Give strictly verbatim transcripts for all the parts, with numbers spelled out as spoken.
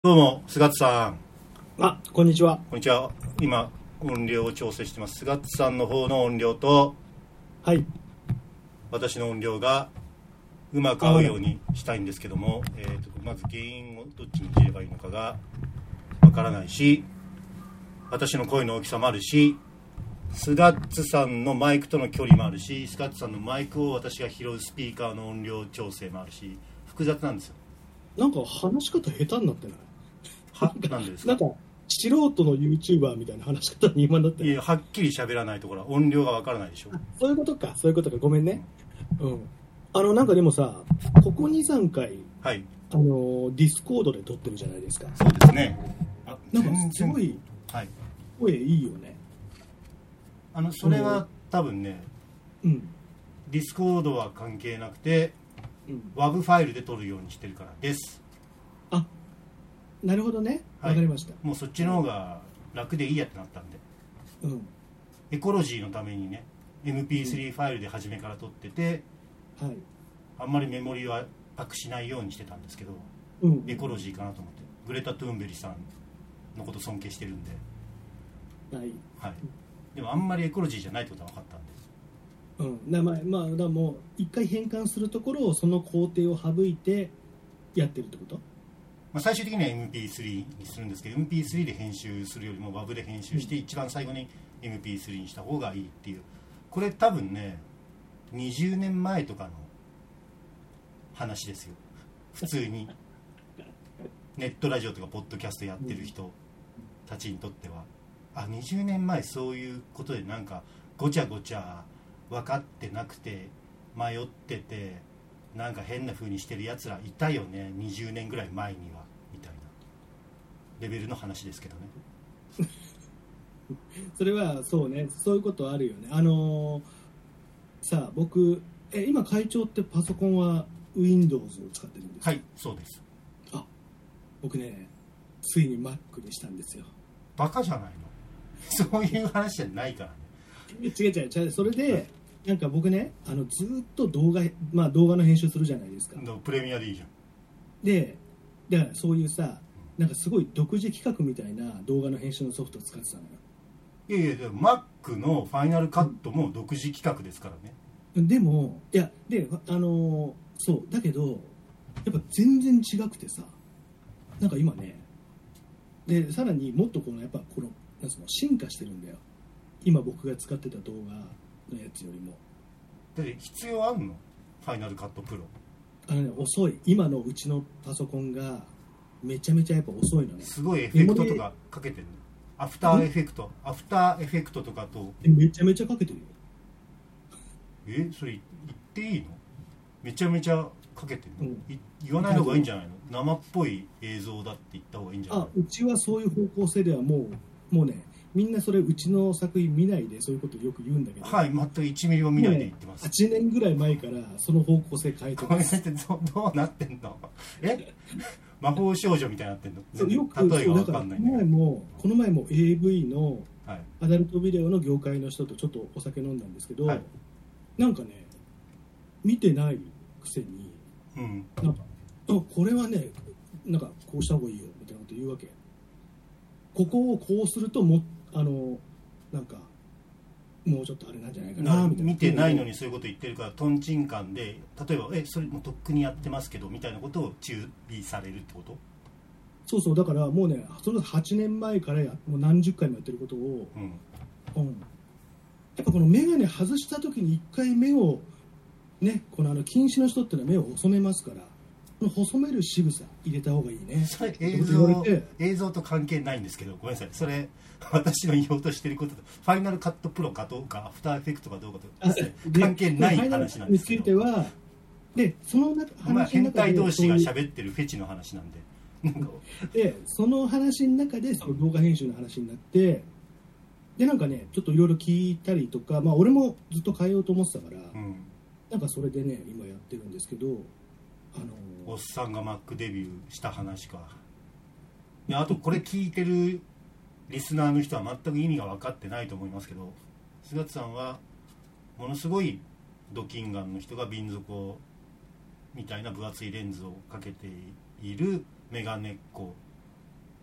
どうも、菅津さん。 あ、こんにちは。 こんにちは。今、音量を調整してます。菅津さんの方の音量と、 はい。 私の音量がうまく合うようにしたいんですけども、えーと、まず原因をどっちに切ればいいのかがわからないし、私の声の大きさもあるし、菅津さんのマイクとの距離もあるし、菅津さんのマイクを私が拾うスピーカーの音量調整もあるし、複雑なんですよ。 なんか話し方下手になってない？ はなんでですか？ なんか素人の YouTuber みたいな話し方に今なってない？ いや、はっきり喋らないところは音量がわからないでしょ。 そういうことか、そういうことか。ごめんね。うん。あの、なんかでもさ、ここに、さんかい、 はい。 あの、ディスコードで撮ってるじゃないですか。 そうですね。あ、 なんかすごいはい。 声いいよね。 あのそれは多分ね、 うん。 ディスコードは関係なくて、 うん。 ワブ ファイルで撮るようにしてるからです。 あ、なるほどね。わはい、 かりました。 もうそっちの方が楽でいいやってなったんで、 うん。 エコロジーのためにね エムピースリー ファイルで初めから撮ってて、 はい。 あんまりメモリはパックしないようにしてたんですけど、 うん。 エコロジーかなと思って、グレタ・トゥーンベリさんのこと尊敬してるんで、 はい。 はい、でもあんまりエコロジーじゃないってことは分かったんで、 うん、なまあ、まあ、だからもう一回変換するところをその工程を省いてやってるってこと？ まあ、最終的には エムピースリー にするんですけど、 エムピースリー で編集するよりも ワブ で編集して一番最後に エムピースリー にした方がいいっていう、これ多分ねにじゅうねんまえとかの話ですよ。普通にネットラジオとかポッドキャストやってる人たちにとっては、あ、にじゅうねんまえそういうことでなんかごちゃごちゃ分かってなくて迷っててなんか変な風にしてるやつらいたよね、にじゅうねんぐらい前にはみたいなレベルの話ですけどね。 それはそうね、そういうことあるよね。あのー、さあ僕え今会長ってパソコンは Windows を使ってるんですか？ はい、そうです。 あ、僕ねついに Mac にしたんですよ。 バカじゃないの？そういう話じゃないからね。 違う違う違う、それでなんか僕ねあのずっと動画、まあ、動画の編集するじゃないですか。 プレミアでいいじゃん。 でだからそういうさなんかすごい独自企画みたいな動画の編集のソフトを使ってたのよ。 いやいや、でも Mac のファイナルカットも独自企画ですからね。 でもいやであのーそうだけどやっぱ全然違くてさ、なんか今ねでさらにもっとこのやっぱこのなんつうの進化してるんだよ、今僕が使ってた動画のやつよりも。 だって必要あんの？ファイナルカットプロあのね遅い、今のうちのパソコンがめちゃめちゃやっぱ遅いのね。 すごいエフェクトとかかけてるの？アフターエフェクトアフターエフェクトとかと。 めちゃめちゃかけてるよ。 え、それ言っていいの？めちゃめちゃかけてるの、 うん、 言わない方がいいんじゃないの？生っぽい映像だって言った方がいいんじゃないの？ あ、うちはそういう方向性ではもうもうねみんなそれうちの作品見ないでそういうことよく言うんだけど、 はい、全くいちミリも見ないで言ってます、 ね、はちねんぐらい前からその方向性変えてます。 これってどどうなってんの？え魔法少女みたいになってんの？ そうよく例えが分かんないんだけど、 この前もこの前も エーブイ のはい、 アダルトビデオの業界の人とちょっとお酒飲んだんですけど、 はい、 なんかね見てないくせに、 うん、 なんかあこれはねなんかこうした方がいいよみたいなこと言うわけ。ここをこうするともあのなんかもうちょっとあれなんじゃないかなみたいな。 見てないのにそういうこと言ってるからトンチンカンで、例えばえそれもうとっくにやってますけどみたいなことを注意されるってこと？ そうそう、だからもうねそのはちねんまえからやもう何十回もやってることを、 うんうん、やっぱこの眼鏡外した時に一回目をね、このあの近視の人ってのは目を細めますから、この細める仕草入れた方がいいね。 それ映像映像と関係ないんですけど、ごめんなさい、それ私の言おうとしてることとファイナルカットプロかどうかアフターエフェクトかどうかと関係ない話なんですけど、 についてはでその中まあ、変態同士が喋ってるフェチの話なんででその話の中でその動画編集の話になって、でなんかねちょっといろいろ聞いたりとか、まあ俺もずっと変えようと思ってたから、 うん、 なんかそれでね今やってるんですけど、あのー、おっさんが Mac デビューした話か。いや、あとこれ聞いてるリスナーの人は全く意味が分かってないと思いますけど、菅津さんはものすごいドキンガンの人が瓶底みたいな分厚いレンズをかけているメガネっ子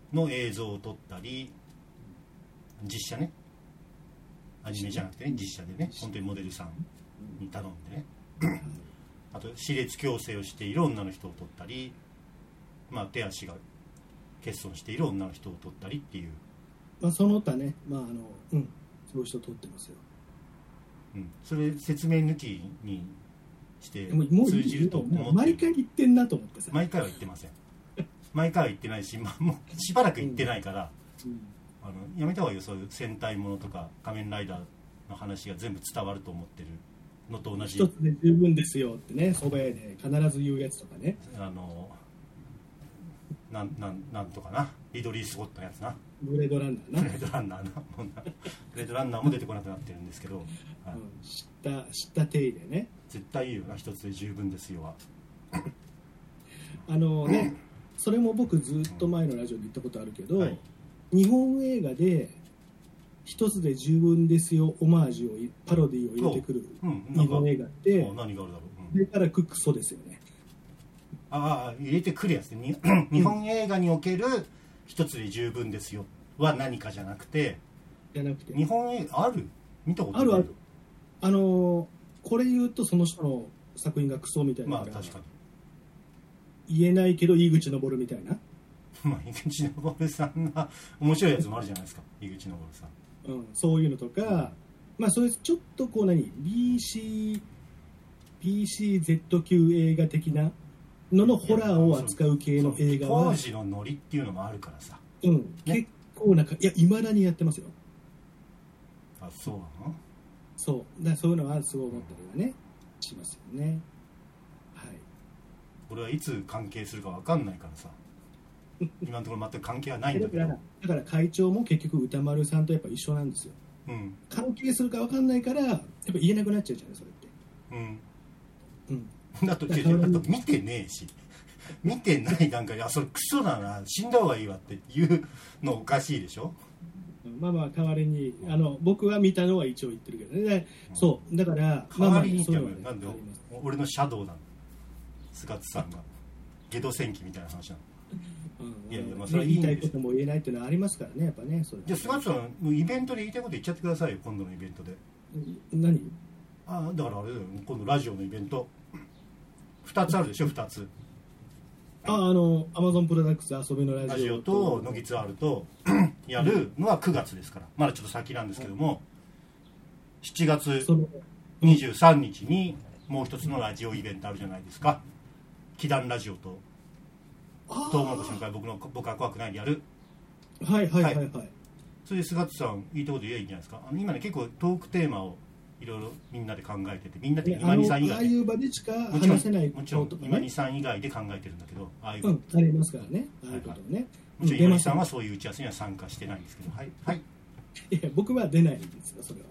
の映像を撮ったり、実写ね、アニメじゃなくてね、実写でね、本当にモデルさんに頼んでねあと歯列矯正をしている女の人を撮ったり、まあ、手足が欠損している女の人を撮ったりっていう、 まあ、その他ね、まああのうん、そういう人撮ってますよ。 うん、それ説明抜きにしてもう通じると思ってる。 毎回言ってんなと思ってさ。 毎回は言ってません毎回は言ってないし、まあ、もうしばらく言ってないから、うんうん、あのやめた方がいいよ、そういう戦隊ものとか仮面ライダーの話が全部伝わると思ってるのと同じ。 一つで十分ですよってね、そば屋で必ず言うやつとかね。 あのなんなんなんとかな、リドリー・スコットのやつな、 ブレードランナーな、 ブレードランナーなブレードランナーも出てこなくなってるんですけど、はい、 うん、知った知った体でね、 絶対いいよな、一つで十分ですよはあのね、それも僕ずっと前のラジオで言ったことあるけど、はい、日本映画で一つで十分ですよオマージュをパロディを入れてくる日本映画って、うん、 何があるだろう、 それからクソですよね。 ああ、入れてくるやつね。日本映画における一つで十分ですよは何かじゃなくて、 じゃなくて日本映画ある、見たことない。 あるある。あのこれ言うとその人の作品がクソみたいな、 まあ確かに言えないけど井口昇みたいなまあ井口昇さんが面白いやつもあるじゃないですか、井口昇さん、 うん、そういうのとか、うん、まあそういうちょっとこう何 ビーシー ビーシーゼット 級映画的なののホラーを扱う系の映画は当時のノリっていうのもあるからさ、 うん、ね、結構なんかいや未だにやってますよ。 あ、そうなの。 そうだ、そういうのはすごい思ったりはね、うん、しますよね。はい。 俺はいつ関係するか分かんないからさ今のところ全く関係はないんだけどだから、会長も結局歌丸さんとやっぱ一緒なんですよ、うん、関係するか分かんないからやっぱ言えなくなっちゃうじゃないそれって。 うんうん、だとだと見てねえし見てない段階であそれクソだな死んだ方がいいわっていうのおかしいでしょ。 まあまあ代わりにあの僕は見たのは一応言ってるけどね、うん、そうだから代わりに言っても、まあまあ、なんで俺のシャドウなの菅津さんがゲド戦記みたいな話なの。 うん、いやいや、まあそれはいいんですよ。言いたいことも言えないっていうのはありますからね、やっぱね。それじゃあ菅津さんイベントで言いたいこと言っちゃってくださいよ、今度のイベントで。 何？ あだからあれだよ、今度ラジオのイベントふたつあるでしょ。ふたつ、 ああのアマゾンプロダクツ遊びのラジオ、 ラジオとノギツアールとやるのはくがつですから、まだちょっと先なんですけども、しちがつにじゅうさんにちにもう一つのラジオイベントあるじゃないですか。奇談ラジオとトウモロコシの会、僕の僕は怖くないでやる。 はいはいはいはい、はい、 それで菅津さんいいところで言えばいいんじゃないですか。あの今ね結構トークテーマをいろいろみんなで考えてて、みんなで今にさん以外で、ああいう場でしか話せないこととか、ね、もちろん今にさん以外で考えてるんだけど、ああいうこと、 うん、ありますからね、ああいうことね、はいはい、 もちろん今にさんはそういう打ち合わせには参加してないんですけど、はいはい。 いや僕は出ないんですよそれは。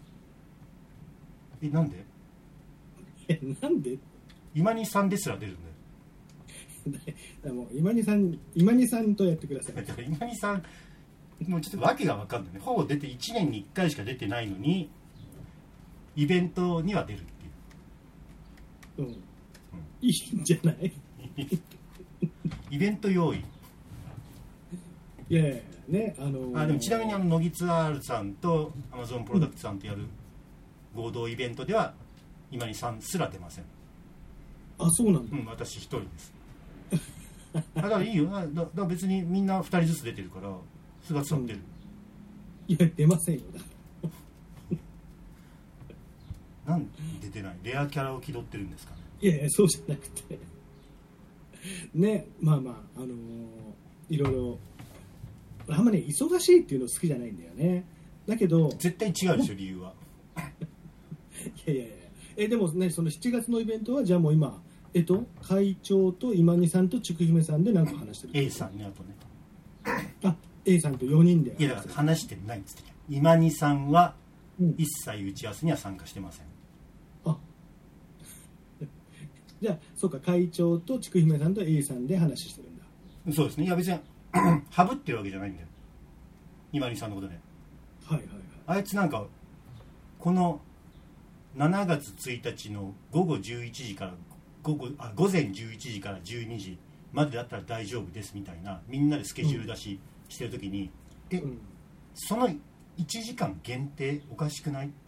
えなんで？ えなんで？ 今にさんですら出るんだよ。 もう今にさん今にさんとやってください。 だから今にさんもうちょっと訳が分かんないね。ほぼ出ていちねんにいっかいしか出てないのにイベントには出るっていう、うんうん、 いいんじゃないイベント用意。 いやいやね、あのー、 あでもちなみにあのノギツアールさんとアマゾンプロダクツさんとやる合同イベントでは今にさんすら出ません。 あ、そうなんだ。 うん、私一人ですだからいいよ。だだから別にみんなふたりずつ出てるから菅津さん出る、 うん、いや出ませんよだなんで出てない？レアキャラを気取ってるんですかね。 いやいやそうじゃなくてね、まあまああのー、いろいろあんまね忙しいっていうの好きじゃないんだよね。だけど絶対違うでしょ理由は。 いやいやいやえでもねそのしちがつのイベントはじゃあもう今えっと会長と今にさんとちくひめさんで何か話してる。 A さんね、あとねあ A さんとよにんで。 いやだから話してないんですって。今にさんは一切打ち合わせには参加してません、 うん、あじゃあそうか会長とちくひめさんと A さんで話してるんだ。 そうですね。いや別にハブってるわけじゃないんだよ今にさんのことね。 はいはいはい。 あいつなんかこのしちがつついたちの午後じゅういちじから午後あ午前じゅういちじからじゅうにじまでだったら大丈夫ですみたいな、みんなでスケジュール出ししてる時に、うん、え、うん、そのいちじかん限定おかしくないって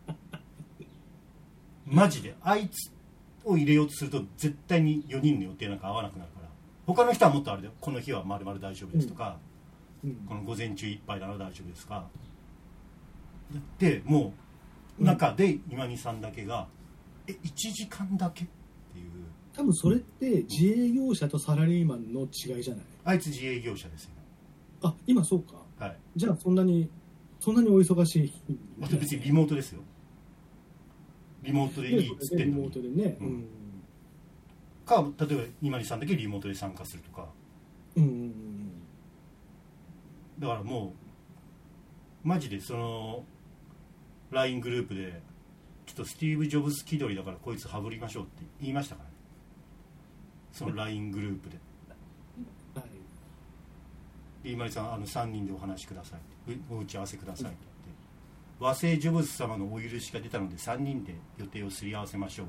マジであいつを入れようとすると絶対によにんの予定なんか合わなくなるから、他の人はもっとあれだよ、この日はまるまる大丈夫ですとか、うんうん、この午前中いっぱいなら大丈夫ですかで、もう中で今にさんだけが、うん、えいちじかんだけっていう。 多分それって自営業者とサラリーマンの違いじゃない？ あいつ自営業者ですよ。 あ、今そうか。 はい。 じゃあそんなにそんなにお忙しい。 また別にリモートですよ。リモートでいいっつってんのに。 リモートでね。 うん。か例えば今にさんだけリモートで参加するとか。うんうんうん。だからもうマジでその ライン グループでちょっとスティーブ・ジョブズ気取りだからこいつはぶりましょうって言いましたからね。その ライン グループで。はい。で今井さんあのさんにんでお話しください、お打ち合わせくださいって言って、和製ジョブズ様のお許しが出たのでさんにんで予定をすり合わせましょう。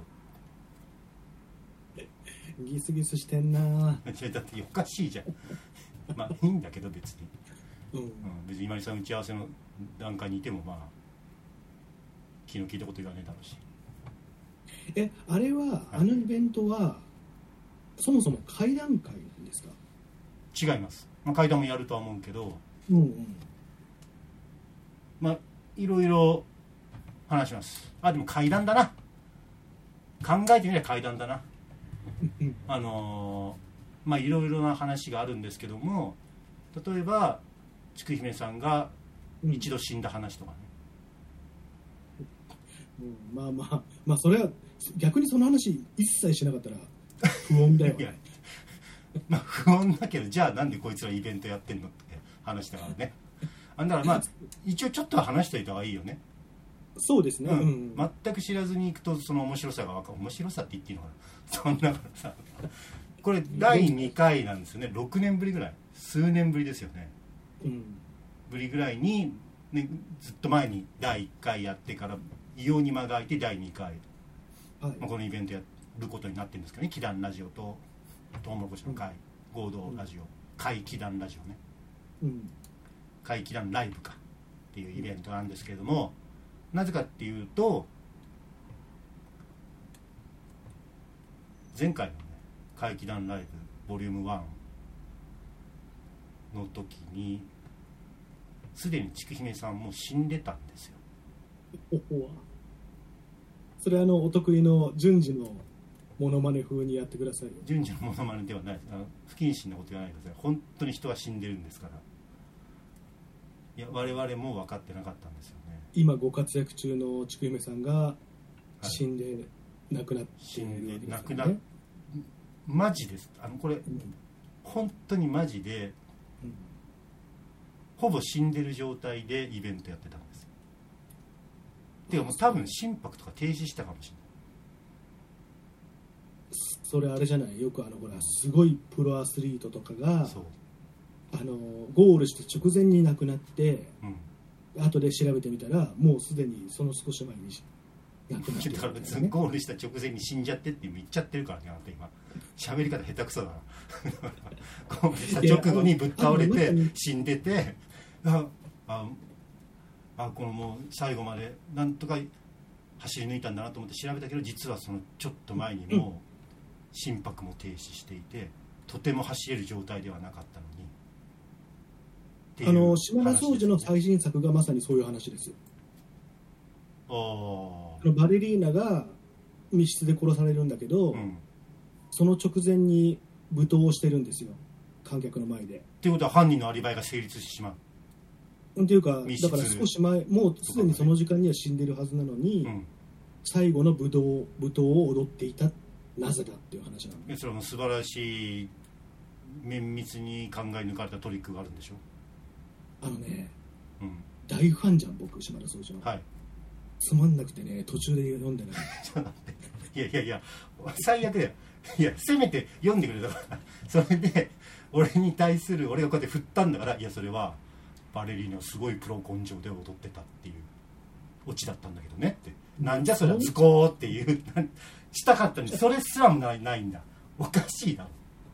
ギスギスしてんな。 だっておかしいじゃんまあいいんだけど別に、うんうん、別に今井さん打ち合わせの段階にいてもまあ昨日聞いたこと言わねえだろうし。 え、あれは、はい、あのイベントはそもそも会談会なんですか？ 違います、まあ、会談もやるとは思うけど、うんうん、まあいろいろ話します。あ、でも会談だな、考えてみれば会談だなあのー、まあいろいろな話があるんですけども、例えばちくひめさんが一度死んだ話とかね、 うん、まあまあまあそれは逆にその話一切しなかったら不穏だよねまあ不穏だけど、じゃあなんでこいつらイベントやってんのって話だからねあんだからまあ一応ちょっとは話しておいた方がいいよね。 そうですね、うんうん、 全く知らずに行くとその面白さが分かる。面白さって言っていいのかなそんなからさ、これだいにかいなんですよね。ろくねんぶりぐらい、数年ぶりですよね、うん、ぶりぐらいに、ね、ずっと前にだいいっかいやってから異様に間が空いてだいにかい、はい、まあ、このイベントやることになってるんですけどね。祈願ラジオとトウモロコシの会、うん、合同ラジオ、会祈願ラジオね、うん、会祈願ライブかっていうイベントなんですけれども、なぜかっていうと前回のね会祈願ライブボリュームワンの時にすでにちくひめさんも死んでたんですよ。 おお、それはあのお得意の順次のモノマネ風にやってくださいよ。 順次のモノマネではないです。あの不謹慎なこと言わないでください。本当に人は死んでるんですから。いや我々も分かってなかったんですよね。 今ご活躍中のちくひめさんが死んで亡くなっているわけですよね。死んで亡くなっマジです。あのこれ、うん、本当にマジで、うん、ほぼ死んでる状態でイベントやってたんですよ。てかもう多分心拍とか停止したかもしれない。 それあれじゃない、よくあのほらすごいプロアスリートとかがそうあのゴールして直前に亡くなって、うん、後で調べてみたらもうすでにその少し前に亡くなってる、ね、だから別にゴールした直前に死んじゃってって言っちゃってるからね。あなた今喋り方下手くそだなゴールした直後にぶっ倒れて死んでて、あああこのもう最後までなんとか走り抜いたんだなと思って調べたけど、実はそのちょっと前にも心拍も停止していて、とても走れる状態ではなかったのに。 あの島田総司の最新作がまさにそういう話ですよ。あのバレリーナが密室で殺されるんだけど、うん、その直前に舞踏をしてるんですよ、観客の前で。 っていうことは犯人のアリバイが成立してしまうっていうか、だから少し前、もうすでにその時間には死んでるはずなのに、うん、最後の舞踏舞踏を踊っていた、なぜだっていう話なの。 それも素晴らしい綿密に考え抜かれたトリックがあるんでしょ。 あのね、うん、大ファンじゃん僕、島田総司の。はい。つまんなくてね、途中で読んでない。 いやいやいや、最悪だよ。いや、せめて読んでくれたからそれで俺に対する、俺がこうやって振ったんだから、いやそれはバレリーナすごいプロ根性で踊ってたっていうオチだったんだけどねって、なんじゃそれはズコーっていうしたかったんで、それすらもないないんだ。おかしいだろ。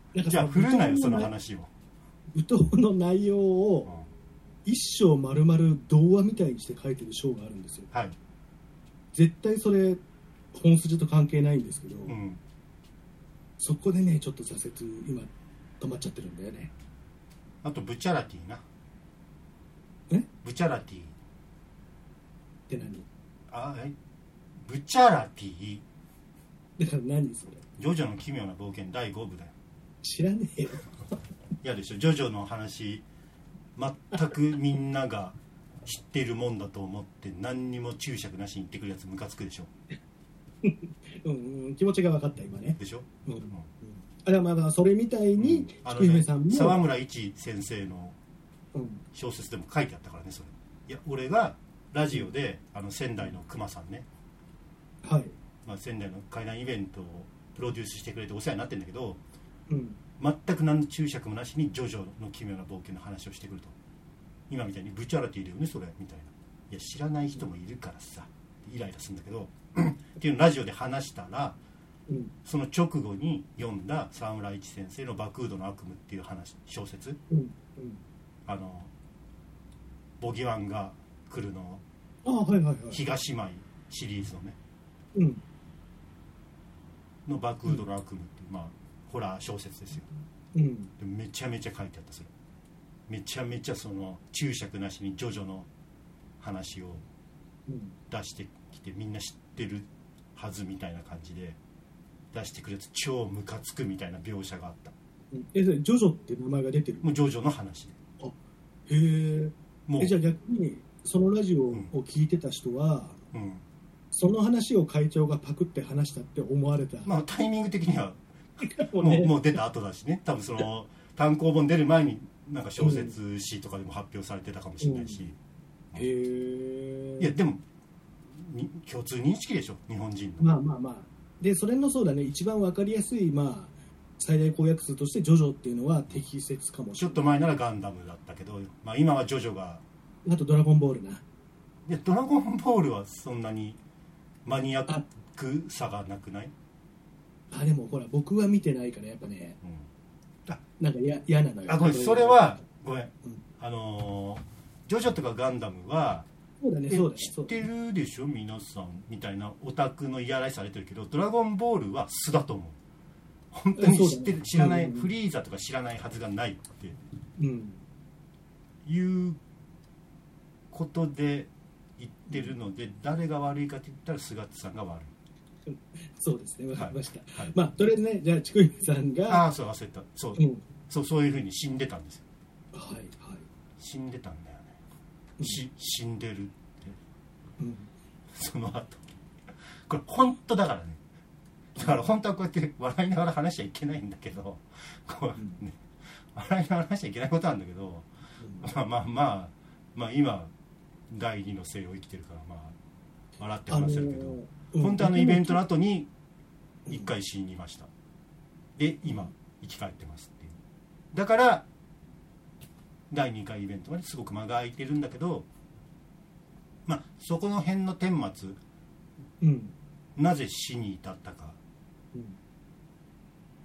なんかじゃあ振るなよその舞話を。 踏の内容を一章丸々童話みたいにして書いてる章があるんですよ。 はい。 絶対それ本筋と関係ないんですけど、 うん。 そこでねちょっと挫折今止まっちゃってるんだよね。 あとブチャラティな。 え？ ブチャラティ。 って何？ あえブチャラティ。 だから何それ？ ジョジョの奇妙な冒険だいごぶだよ。 知らねえよ。 嫌でしょ。ジョジョの話全くみんなが知ってるもんだと思って何にも注釈なしに言ってくるやつムカつくでしょ。 うん、うん、気持ちが分かった今ね。 でしょ。 うん。 うん、 あれはまだそれみたいに、 うん、あの菊姫ねさんも沢村一先生のうん小説でも書いてあったからねそれ。いや俺がラジオであの仙台の熊さんね、 はい、 まあ、仙台の怪談イベントをプロデュースしてくれてお世話になってるんだけど、 うん、 全く何の注釈もなしにジョジョの奇妙な冒険の話をしてくると。今みたいにブチャラティだよねそれみたいな。いや知らない人もいるからさイライラするんだけどっていうのをラジオで話したら、 うん、 その直後に読んだ沢村一先生の「バクードの悪夢」っていう話小説、 うんうん、 あのボギワンが来るのあはいはいはい、 東舞シリーズのね、 うん、 のバクードの悪夢っていう、まあホラー小説ですよ、 うん、 でめちゃめちゃ書いてあったそれ。めちゃめちゃその注釈なしにジョジョの話を出してきてみんな知ってるはずみたいな感じで出してくるやつ超ムカつくみたいな描写があった。 えそれジョジョって名前が出てる？ もうジョジョの話で。 あへえ。 もうえじゃあ逆にそのラジオを聞いてた人は、うん、その話を会長がパクって話したって思われた？ まあタイミング的にはもう、ね、もう出た後だしね。多分その単行本出る前になんか小説誌とかでも発表されてたかもしれないし、 うん、へえ。 いやでも共通認識でしょ日本人の。 まあまあまあでそれのそうだね一番分かりやすいまあ最大公約数としてジョジョっていうのは適切かもしれない。 ちょっと前ならガンダムだったけど、まあ、今はジョジョがあとドラゴンボールな。いやドラゴンボールはそんなにマニアックさがなくない？ あでもほら僕は見てないからやっぱね、うん、あなんか嫌なのよ。 あごめんそれはごめん、うん、あのー、ジョジョとかガンダムはそうだねそうだね知ってるでしょ皆さんみたいなオタクのいやらしされてるけどドラゴンボールは素だと思う。本当に知ってる、ね、知らない、うん、フリーザとか知らないはずがないって、うん、いうことで言ってるので誰が悪いかって言ったら菅田さんが悪い。 そうですね分かりました、 はいはい、 まあとりあえずねじゃあちくひめさんがああそう忘れたそう、うん、そうそういうふうに死んでたんですよ。 はいはい死んでたんだよね、うん、し死んでるって、うん、その後これ本当だからね。だから本当はこうやって笑いながら話しちゃいけないんだけどこう、ね、笑いながら話しちゃいけないことなんだけど、うん、まあまあまあまあ今第二の生を生きてるからまあ笑って話せるけど、あのーうん、本当はあのイベントの後に一回死にました。で今生き返ってますっていう。だからだいにかいイベントまですごく間が空いてるんだけど、まあそこの辺の顛末、うん、なぜ死に至ったか、うん、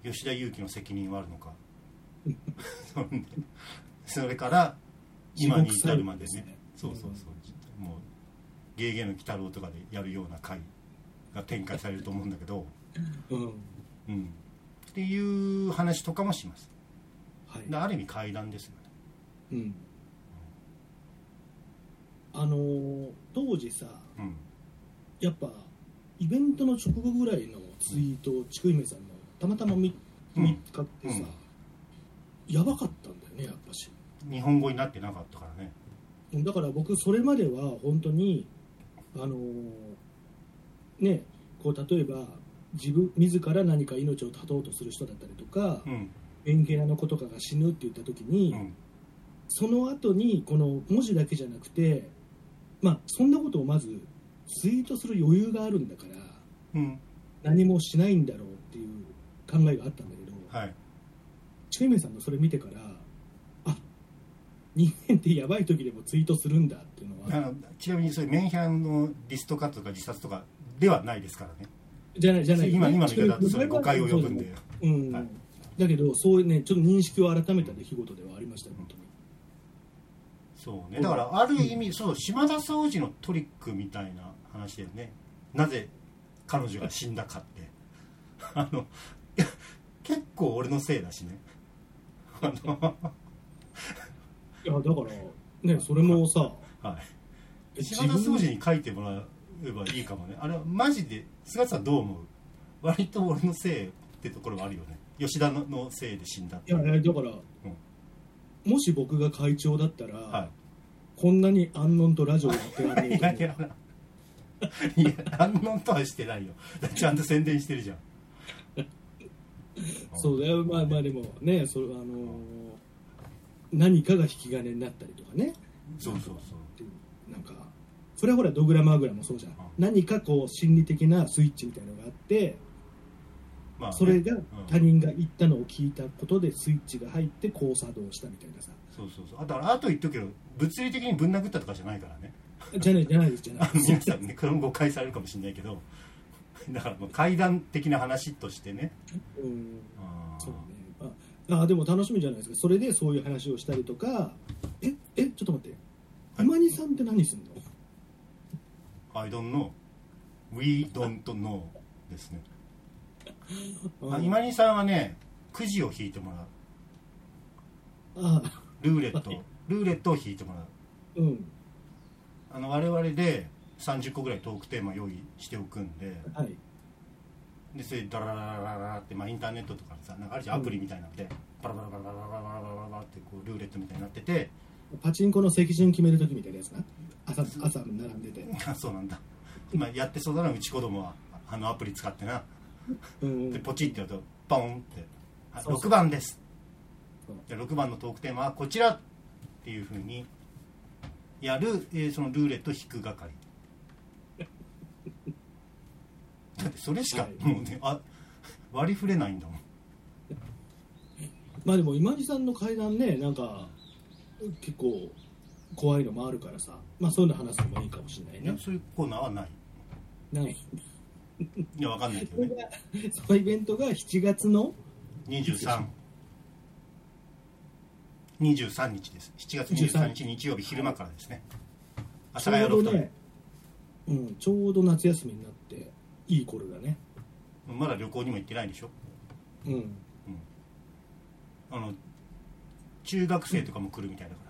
吉田裕樹の責任はあるのかそれから今に至るまでね、そうそうそう、うん、もうゲーゲーの鬼太郎とかでやるような回が展開されると思うんだけど、うんうん、っていう話とかもします、はい、ある意味怪談ですよね、うん、 あのー、当時さ、うん、やっぱイベントの直後ぐらいのツイートをちくひめさんのたまたま 見,、うん、見つかってさ、うん、やばかったんだよねやっぱし。 日本語になってなかったからね。 だから僕それまでは本当にあのー、ねこう例えば自分自ら何か命を絶とうとする人だったりとか、うん、エンゲラの子とかが死ぬって言った時に、うん、その後にこの文字だけじゃなくてまあそんなことをまずツイートする余裕があるんだから、うん、何もしないんだろうっていう考えがあったんだけど、はい、ちくひめさんのそれ見てからあ人間ってやばい時でもツイートするんだっていうのは。 あのちなみにそういうメンヒャンのリストカットとか自殺とかではないですからね。 じゃないじゃない今今の言い方だとそれ誤解を呼ぶんで、 うん、 はい、 だけどそういうねちょっと認識を改めた出来事ではありましたよ、本当に。 そうね、だからある意味、うん、そう島田総司のトリックみたいな話だよね。なぜ彼女が死んだかってあの結構俺のせいだしねあのいやだからねそれもさ、 はい、島田総司に書いてもらえばいいかもね。あれはマジで菅さんどう思う？割と俺のせいってところはあるよね。吉田 の, のせいで死んだって。 いやいやだから、うん、もし僕が会長だったら、はい、こんなに安穏とラジオやってられると思う。いやいやいや安穏とはしてないよ。ちゃんと宣伝してるじゃんそうだよ。まあまあでもねそれあのー、何かが引き金になったりとかね。 そうそうそうなんかそれはほらドグラマーグラもそうじゃん、うん、何かこう心理的なスイッチみたいなのがあって、まあね、それが他人が言ったのを聞いたことでスイッチが入ってこう作動したみたいなさ。 そうそうそう。あとあと言っとくけど物理的にぶん殴ったとかじゃないからね。 じゃないじゃないですじゃないです。 皆さんねこれも誤解されるかもしれないけどだからもう怪談的な話としてね。うん。 あそうね。ああでも楽しみじゃないですか。それでそういう話をしたりとか。ええちょっと待って。今にさんって何すんの？ I don't know. We don't know ですね。あ今にさんはねくじを引いてもらう。あルーレットルーレットを引いてもらう。うん。あの我々でさんじゅっこぐらいトークテーマ用意しておくんで、はい、でそれでダラララララって、まあ、インターネットとかでさなんかあるじゃん、アプリみたいなのでバラバラバラバラバラバラバラバラってこうルーレットみたいになってて、 パチンコの席順決めるときみたいなやつな。朝朝並んでてあそうなんだ。今やってそうだなうち子供はあのアプリ使ってなうん、でポチってやるとポンってろくばんですでろくばんのトークテーマはこちらっていう風にやる、えー、そのルーレット引く係だってそれしか、はい、もうねあ割り振れないんだもん。 まあでも今地さんの階段ねなんか結構怖いのもあるからさ、まあそういうの話すのもいいかもしれないね。 いやそういうコーナーはないないいやわかんないけどね。 そのイベントがしちがつのにじゅうさん にじゅうさんにちです。しちがつにじゅうさんにち日曜日昼間からですね。阿佐ヶ谷ロフトで、 うん、ちょうど夏休みになっていい頃だね。 まだ旅行にも行ってないでしょ。うん、うん、あの中学生とかも来るみたいだから、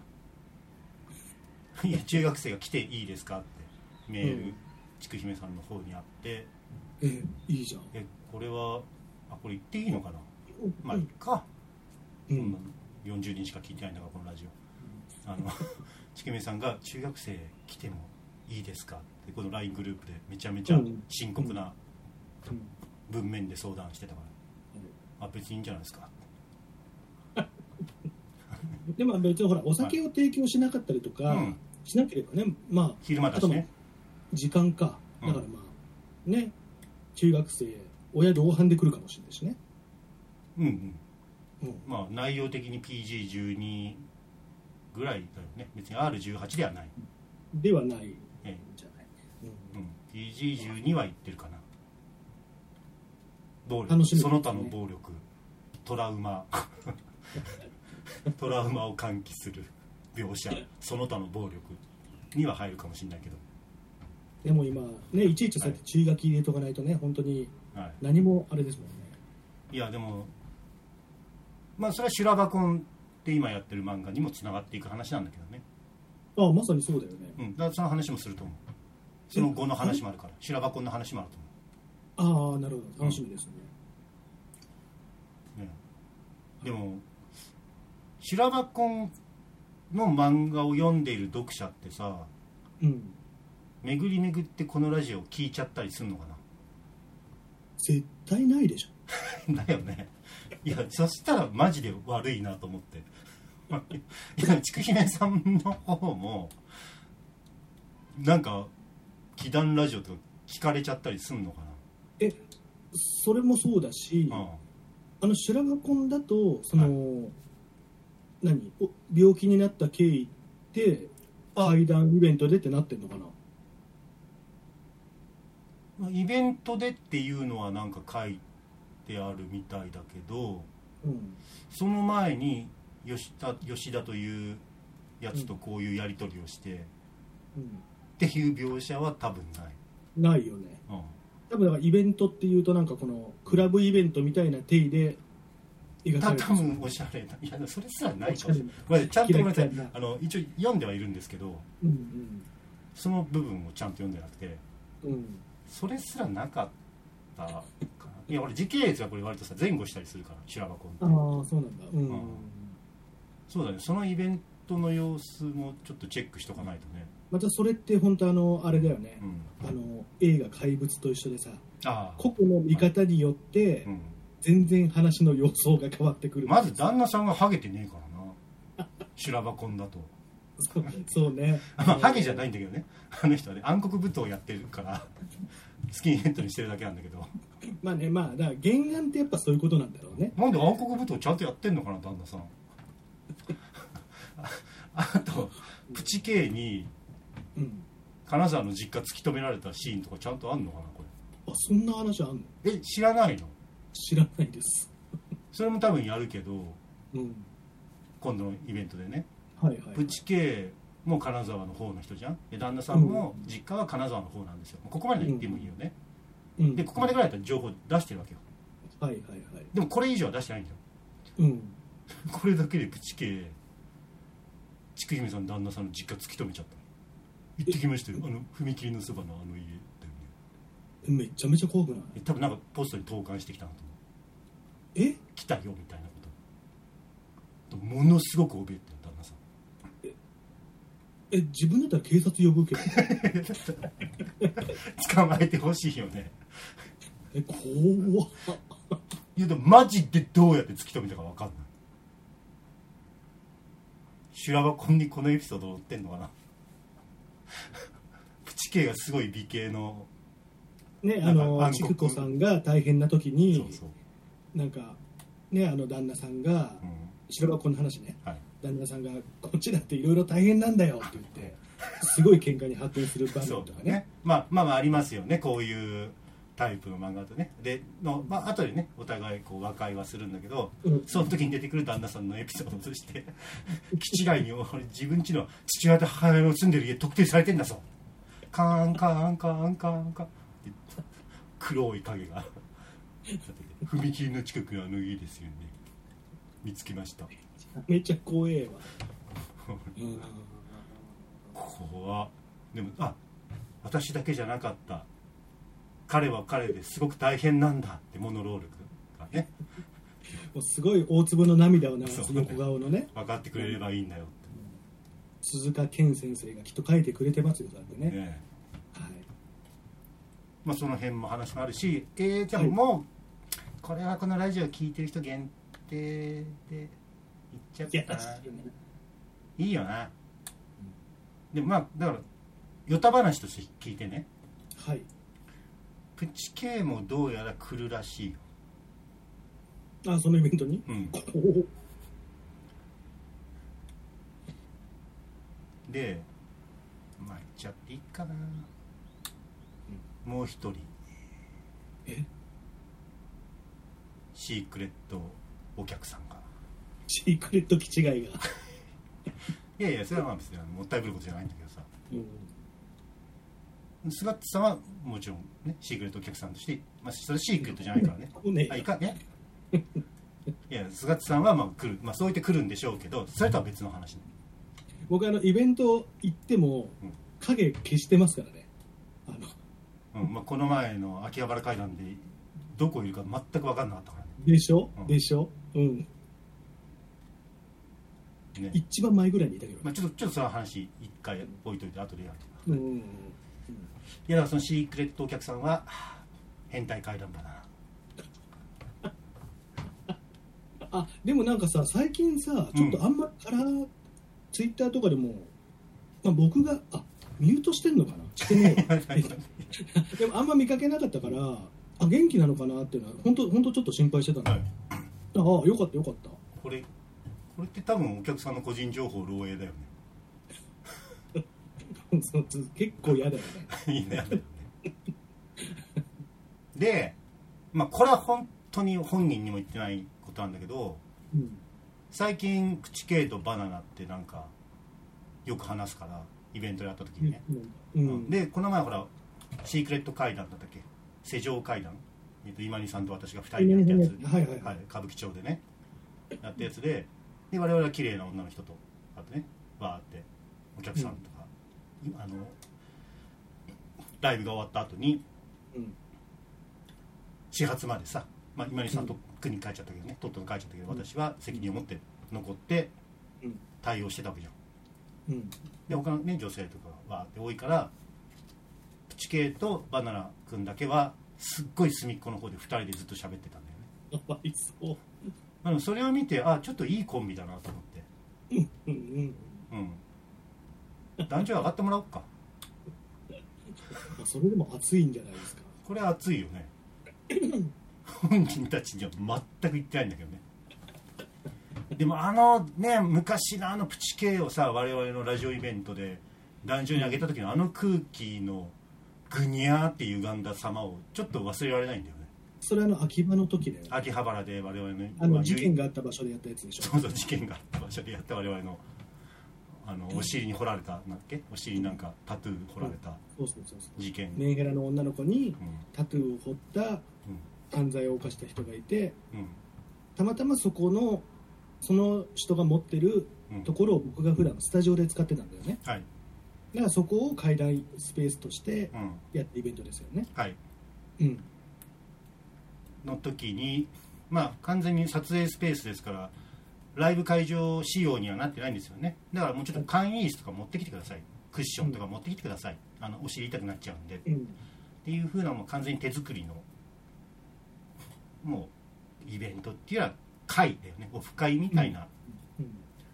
うん、いや中学生が来ていいですかってメール、うん、ちくひめさんの方にあって、 えいいじゃん。 えこれはあこれ言っていいのかな、うん、まあいいか、うん、よんじゅうにんしか聞いてないんだからこのラジオ、うん、あのちくひめさんが中学生来てもいいですかってこの ライン グループでめちゃめちゃ深刻な文面で相談してたから、うん、あ別にいいんじゃないですかでも別にほらお酒を提供しなかったりとか、はい、しなければねまあ昼間だしね時間かだからまあ、うん、ね中学生親同伴で来るかもしれないしね。 うんうん、うん、まあ内容的に ピージーじゅうに ぐらいだよね。別に アールじゅうはち ではないではないんじゃない、ええうんうん、ピージーじゅうに は言ってるかな。暴力、ね、その他の暴力トラウマトラウマを喚起する描写その他の暴力には入るかもしれないけどでも今ねいちいちそうやって注意書き入れとかないとね、はい、本当に何もあれですもんね。 いやでもまあそれは修羅場コンって今やってる漫画にもつながっていく話なんだけどね。 ああまさにそうだよね。 うん、だからその話もすると思う。その後の話もあるから修羅場コンの話もあると思う。 ああなるほど楽しみですね。 うん、ねでも修羅場コンの漫画を読んでいる読者ってさ、うん、巡り巡ってこのラジオを聞いちゃったりするのかな。 絶対ないでしょだよね。いやそしたらマジで悪いなと思っていやちくひめさんの方もなんか奇談ラジオとか聞かれちゃったりするのかな。 えそれもそうだし、ああ、あの修羅場コンだとその、はい、何病気になった経緯って怪談イベントでってなってんのかな。 イベントでっていうのはなんか書いてあるみたいだけど、 うん、 その前に吉田、吉田というやつとこういうやり取りをして、うん、っていう描写は多分ないないよね、 うん、 多分だからイベントっていうとなんかこのクラブイベントみたいな体で描かれてる。多分おしゃれな、いやそれすらないかもしれない。ちゃんとごめんなさい、あの一応読んではいるんですけど、うんうん、その部分をちゃんと読んでなくて、うん、それすらなかったかな。いや俺時系列はこれ割とさ前後したりするから修羅箱って。 ああそうなんだ、うんうん、 そうだね。そのイベントの様子もちょっとチェックしとかないとね。 またそれって本当あのあれだよね、うん、あの映画怪物と一緒でさ、あ個々の見方によって、はい、うん、全然話の様相が変わってくる。 まず旦那さんがハゲてねえからな修羅箱だとそう、そうねまあハゲじゃないんだけどね、あの人はね暗黒舞踏をやってるからスキンヘッドにしてるだけなんだけどまあね、まあだから原案ってやっぱそういうことなんだろうね。 なんで暗黒舞踏ちゃんとやってんのかな旦那さんあとプチ K に金沢の実家突き止められたシーンとかちゃんとあんのかなこれ。あ、そんな話あんの？ え、知らないの？ 知らないです。 それも多分やるけど、うん、今度のイベントでね、はいはいはい、プチ K も金沢の方の人じゃん。で旦那さんも実家は金沢の方なんですよ。ここまでは言ってもいいよね、うん、でここまでぐらいだったら情報出してるわけよ、はいはいはい、でもこれ以上は出してないんだよ、うん、これだけでプチ K ちくひめさん旦那さんの実家突き止めちゃった。行ってきましたよ、あの踏切のそばのあの家だよね。めちゃめちゃ怖くない？ 多分なんかポストに投函してきたなと思う。え？来たよみたいなことものすごく怯えてる旦那さん。 ええ自分だったら警察呼ぶけど捕まえてほしいよね。 え怖っいやでもマジでどうやって突き止めたか分かんない。修羅箱にこのエピソード載ってんのかなプチ K がすごい美形のね、あのちくこさんが大変な時にそうそうなんかねあの旦那さんが、うん、修羅箱の話ね、はい、旦那さんがこっちだっていろいろ大変なんだよって言ってすごい喧嘩に発展する場面とかねね、まあ、まあまあありますよねこういうタイプの漫画とねでの、まあ後でねお互いこう和解はするんだけど、うん、その時に出てくる旦那さんのエピソードとして気違いに俺自分家の父親と母親の住んでる家特定されてんだぞカーンカーンカーンカーンカーンって黒い影が踏切の近くのあの家ですよね見つけました。 めっちゃ怖えわ怖っ。でもあ私だけじゃなかった彼は彼ですごく大変なんだってモノロールがねもうすごい大粒の涙を流す横顔のね分かってくれればいいんだよって、うん、 鈴鹿健先生がきっと書いてくれてますよだってね、ね、はい、 まあその辺も話もあるし、えー、じゃあもう、はい、これはこのラジオ聞いてる人限定で言っちゃったな。いいよな、うん、でもまあだからヨタ話として聞いてね、はいプチ K もどうやら来るらしいよ。 あ、そのイベントに？ うん。で、まあ言っちゃっていいかな。うん、もう一人。 え？ シークレットお客さんが。 シークレット気違いが。いやいや、それはまあ別にもったいぶることじゃないんだけどさ。うんスガッツさんはもちろんねシークレットお客さんとして、まあ、それシークレットじゃないからね。ねあいかねいやスガッツさんはまあ来る、まあ、そう言って来るんでしょうけどそれとは別の話ね。 僕あのイベント行っても影消してますからね。あの、うんまあ、この前の秋葉原会談でどこいるか全く分かんなかったからね。 でしょ、うん、でしょうん、ね、一番前ぐらいにいたけど、 まあ、ちょっとちょっとその話一回置いといて後でやる。うんうんいやそのシークレットお客さんは変態怪談だなあでもなんかさ最近さちょっとあんまカラー、うん、ツイッターとかでも、まあ、僕があミュートしてんのかなしてねえでもあんま見かけなかったからあ元気なのかなっていうのは本当本当ちょっと心配してたの、はい、ああよかったよかった。 これこれって多分お客さんの個人情報漏洩だよね結構嫌だよねいいねで、まあ、これは本当に本人にも言ってないこことなんだけど、 うん、 最近プチケイとバナナってなんかよく話すから、イベントでやった時にね、 うんうんうん、でこの前ほらシークレット会談だったっけ、世情会談、えっと、今にさんと私がふたりでやったやつ、 はいはいはい、 はい、歌舞伎町でねやったやつで、で我々は綺麗な女の人とあってねバーってお客さんとか、うん、あのライブが終わった後に、うん、始発までさ、まあ、今にさんと国に帰っちゃったけどね、とっとと帰っちゃったけど、うん、私は責任を持って残って対応してたわけじゃん、うん、で他の、ね、女性とかはって多いから、プチケイとバナナ君だけはすっごい隅っこの方でふたりでずっと喋ってたんだよね。 かわいそう。 まあ、でもそれを見て、あちょっといいコンビだなと思って、うんうんうん、男女上がってもらおうか。 それでも熱いんじゃないですか。 これ熱いよね。本人たちには全く言ってないんだけどね。でもあのね、昔のあのプチケイをさ、我々のラジオイベントで壇上に上げた時のあの空気のグニャーって歪んだ様をちょっと忘れられないんだよね。 それはあの秋葉の時で、 秋葉原で我々のあの事件があった場所でやったやつでしょ。 そうそう、事件があった場所でやった我々のあのお尻に彫られたなんだっけ、お尻になんかタトゥー彫られた事件、 メンヘラの女の子にタトゥーを彫った犯罪を犯した人がいて、うん、たまたまそこのその人が持ってるところを僕が普段スタジオで使ってたんだよね、はい、だからそこを会談スペースとしてやったイベントですよね、はい、うん、 の時に、まあ完全に撮影スペースですからライブ会場仕様にはなってないんですよね。だからもうちょっと簡易椅子とか持ってきてください、クッションとか持ってきてください、あのお尻痛くなっちゃうんで、うん、っていう風なもう完全に手作りのもうイベントっていうのは会だよね、オフ会みたいな、うんうん、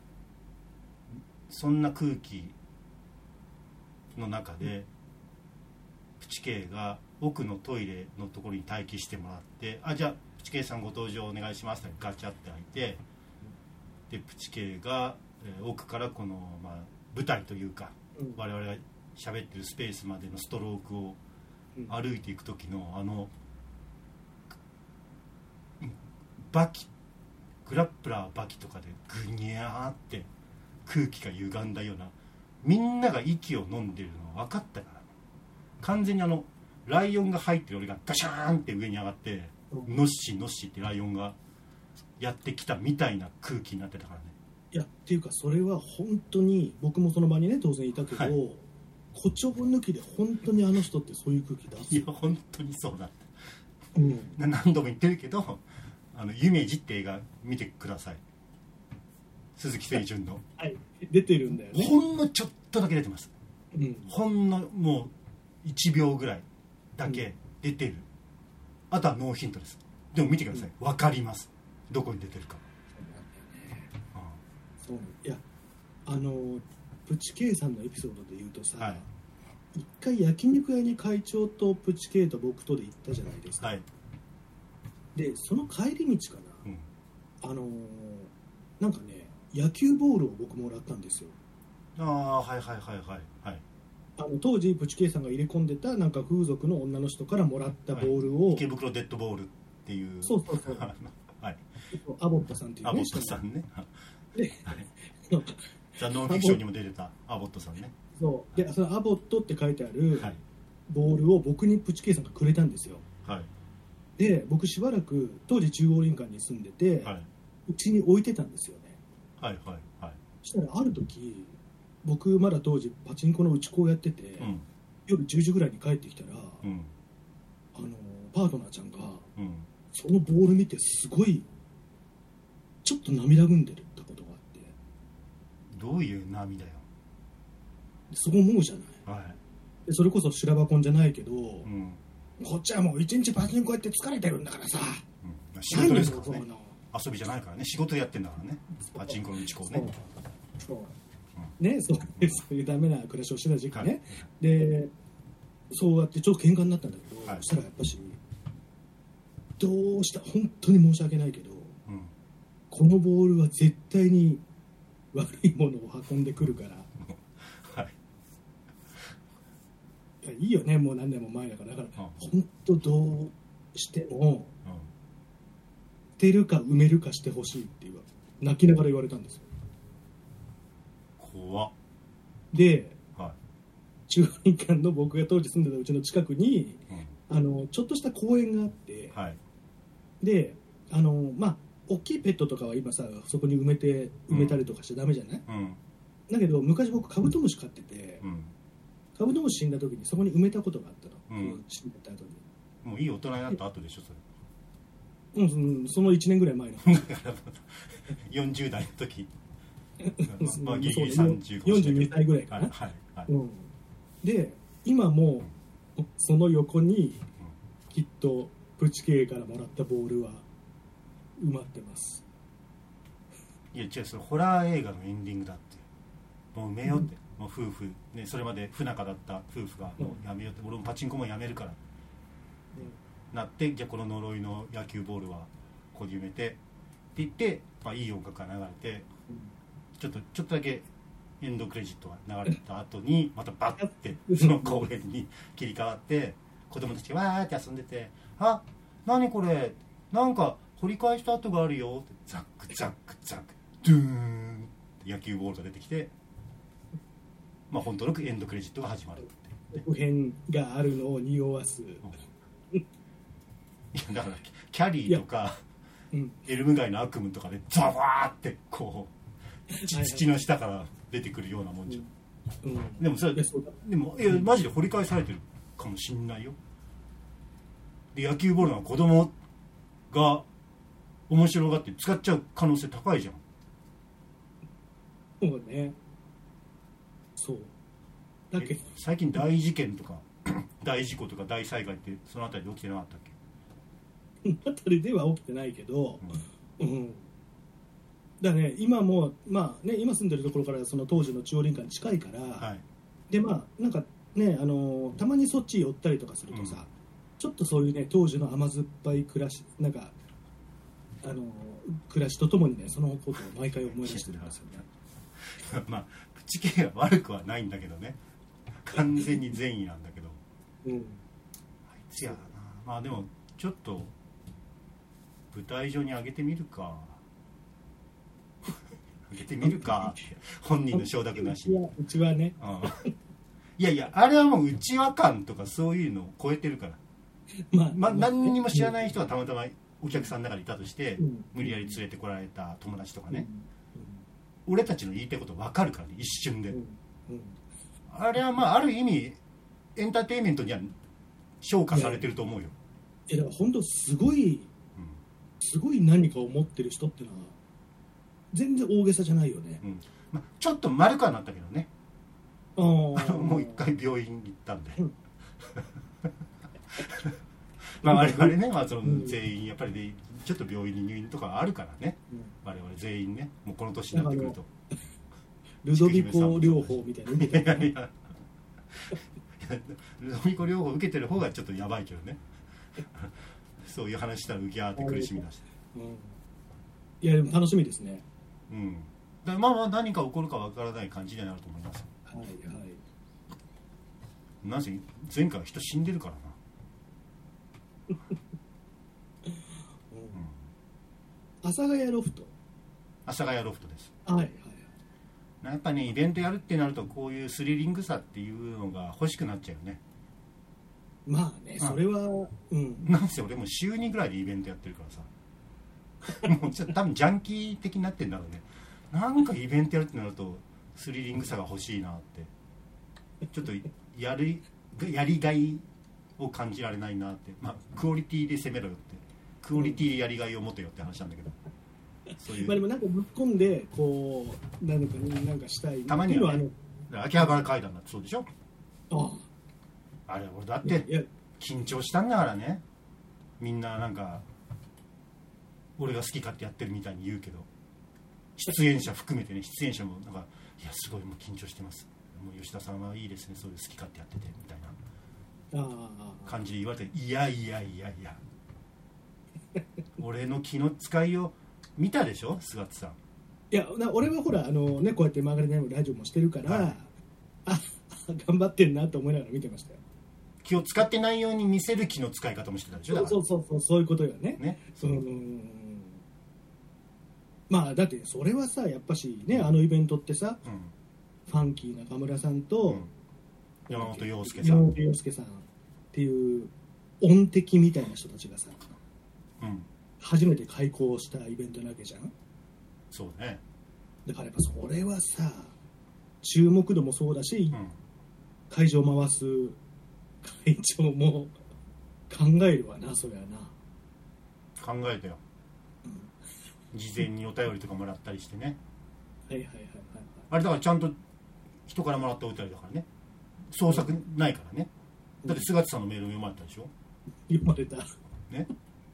そんな空気の中でプチケイが奥のトイレのところに待機してもらって、あじゃあプチケイさんご登場お願いしますってガチャって開いて、でプチケイが、えー、奥からこの、まあ、舞台というか、うん、我々が喋ってるスペースまでのストロークを歩いていく時のあのバキグラップラーバキとかでグニャーって空気が歪んだような、みんなが息を飲んでるの分かったから、完全にあのライオンが入ってる俺がガシャーンって上に上がって、うん、ノッシーノッシーってライオンがやってきたみたいな空気になってたからね。 いやっていうかそれは本当に僕もその場にね当然いたけど、はい、誇張抜きで本当にあの人ってそういう空気出す。 いや本当にそうだって、うん、何度も言ってるけど、あの夢二って映画見てください、鈴木清純の、 はい、出てるんだよね。 ほんのちょっとだけ出てます、うん、ほんのもういちびょうぐらいだけ出てる、うん、あとはノーヒントです。でも見てください、うん、分かりますどこに出てるか。 そうなんだよね、うん、そういやあのプチケイさんのエピソードで言うとさ、はい、一回焼肉屋に会長とプチケイと僕とで行ったじゃないですか、はい、でその帰り道かな、うん、あのなんかね野球ボールを僕もらったんですよ。 ああはいはいはいはいはい。 あの当時プチケイさんが入れ込んでたなんか風俗の女の人からもらったボールを、はい、 池袋デッドボールっていう、 そうそうそうはい、アボットさんっていうね、 アボットさんねで、はい、ザ・ノンフィクションにも出てたアボットさんね。 そうで、そのアボットって書いてあるボールを僕にプチケイさんがくれたんですよ。はい、で僕しばらく当時中央林間に住んでてうち、はい、に置いてたんですよね。はいはいはい。そしたらある時僕まだ当時パチンコの打ち子をやってて、うん、夜じゅうじぐらいに帰ってきたら、うん、あのパートナーちゃんが、うん、そのボール見てすごいちょっと涙ぐんでるってことがあって。 どういう涙よ。 そう思うじゃない、はい、でそれこそ修羅場コンじゃないけど、うん、こっちはもう一日パチンコやって疲れてるんだからさ、 うん、仕事ですからね、遊びじゃないからね、仕事でやってんだからね、パチンコの打ち子をね。 そうそう、うん、ね、そう、うん、そういうダメな暮らしをしてた時期ね、はい、でそうやってちょっと喧嘩になったんだけど、はい、そしたらやっぱしどうした本当に申し訳ないけど、うん、このボールは絶対に悪いものを運んでくるから、はい、いやいいよね、もう何年も前だから、だから、うん、本当どうしても、うん、 てるか埋めるかしてほしいっていう泣きながら言われたんですよ。 怖っ。 で、 はい、 中央林間の僕が当時住んでたうちの近くに、うん、あのちょっとした公園があって、はい、であのまあ大きいペットとかは今さそこに埋めて埋めたりとかしちゃダメじゃない、うん、だけど昔僕カブトムシ飼ってて、うん、カブトムシ死んだ時にそこに埋めたことがあったの、うん、死んだ後に。 もういい大人になった後でしょそれ。うん、うん、そのいちねんぐらい前のよんじゅう代の時まあギリギリさんじゅうご、 よんじゅうにさいぐらいかな、はいはい、うん、で今もその横にきっとプチ系からもらったボールは埋まってます。 いや違う、それホラー映画のエンディングだって。もう埋めようって、うん、もう夫婦、ね、それまで不仲だった夫婦がもうやめようって、うん、俺もパチンコもやめるから、うん、なって、じゃあこの呪いの野球ボールはここに埋めてって言って、まあ、いい音楽が流れて、うん、ちょっとちょっとだけエンドクレジットが流れた後にまたバッてその公園に切り替わって子供たちがわーって遊んでて、あ、何これ、なんか掘り返した跡があるよって、ザックザックザックドゥーンって野球ボールが出てきて、まあ本当のエンドクレジットが始まるって続編があるのを匂わす。 いやだからキャリーとか、うん、エルム街の悪夢とかでザワーってこう土の下から出てくるようなもんじゃん、うんうん、でもそれでもいやマジで掘り返されてるかもしんないよ。で野球ボールの子供が面白がって使っちゃう可能性高いじゃん。 そうね。そうだけど最近大事件とか大事故とか大災害ってそのあたりで起きてなかったっけ？ そのあたりでは起きてないけど、うん、うん、だからね今もまあね今住んでるところからその当時の中央林間に近いから、はい、でまあなんかねあのたまにそっち寄ったりとかするとさ、うん、ちょっとそういうね当時の甘酸っぱい暮らしなんかあの暮らしとともにねそのことを毎回思い出してるんですよね。 まあプチ系は悪くはないんだけどね、完全に善意なんだけど、うん、あいつやだな。まあでもちょっと舞台上に上げてみるか上げてみるかって本人の承諾なしに。 うちはね、 うん、いやいやあれはもううちわ感とかそういうのを超えてるからまあ、まあ、何にも知らない人がたまたまお客さんの中にいたとして、うん、無理やり連れてこられた友達とかね、うん、俺たちの言いたいこと分かるからね一瞬で、うんうん、あれはまあある意味エンターテインメントには昇華されてると思うよ。 いやだから本当すごい、うん、すごい何かを持ってる人ってのは全然大げさじゃないよね、うんまあ、ちょっと丸くはなったけどね。あのもう一回病院行ったんで、うんまあ我々ね、まあ、その全員やっぱりねちょっと病院に入院とかあるからね、うん、我々全員ねもうこの年になってくるとルドビコ療法みたいな、ね、いやいやルドビコ療法受けてる方がちょっとやばいけどねそういう話したらウギャーって苦しみだして、うん、 いやでも楽しみですね。 うんだまあまあ何か起こるかわからない感じになると思います。はいはい。なぜ前回は人死んでるからなうん、 阿佐ヶ谷ロフト。 阿佐ヶ谷ロフトです。 はいはい。 やっぱねイベントやるってなるとこういうスリリングさっていうのが欲しくなっちゃうよね。 まあねそれはうんなんせ俺も週にぐらいでイベントやってるからさもうちょっと多分ジャンキー的になってんだろうね。なんかイベントやるってなるとスリリングさが欲しいなってちょっとやるやりがいを感じられないなって、まあクオリティで攻めろよってクオリティでやりがいを持てよって話なんだけど、 そういうまあでもなんかぶっ込んでこう何かなんかしたいたまにはね。秋葉原階段だってそうでしょ。あああれ俺だって緊張したんだからね。みんななんか俺が好き勝手やってるみたいに言うけど出演者含めてね出演者もなんかいやすごいもう緊張してますもう吉田さんはいいですねそういう好き勝手やっててみたいな感じで言われていやいやいやいや俺の気の使いを見たでしょ菅津さん。 いや俺はほらあの、ね、こうやって曲がりながらラジオもしてるから、はい、あ頑張ってんなと思いながら見てましたよ。 気を使ってないように見せる気の使い方もしてたでしょ。だからそうそうそうそういうことよね。ねそう、うんまあだってそれはさやっぱしね、あのイベントってさ、 うん、 ファンキー中村さんと、 うん、山本陽介さん山本陽介さんっていう音敵みたいな人たちがさ、 うん、 初めて開講したイベントなわけじゃん。 そうね。 だからやっぱそれはさ注目度もそうだし、 うん、 会場回す会長も考えるわな、それはな。 考えたよ、うん、事前にお便りとかもらったりしてね。 はいはいはいはい、 あれだからちゃんと人からもらったお便りだからね、創作ないからね。だって菅地さんのメールも読まれたでしょ。 読まれたね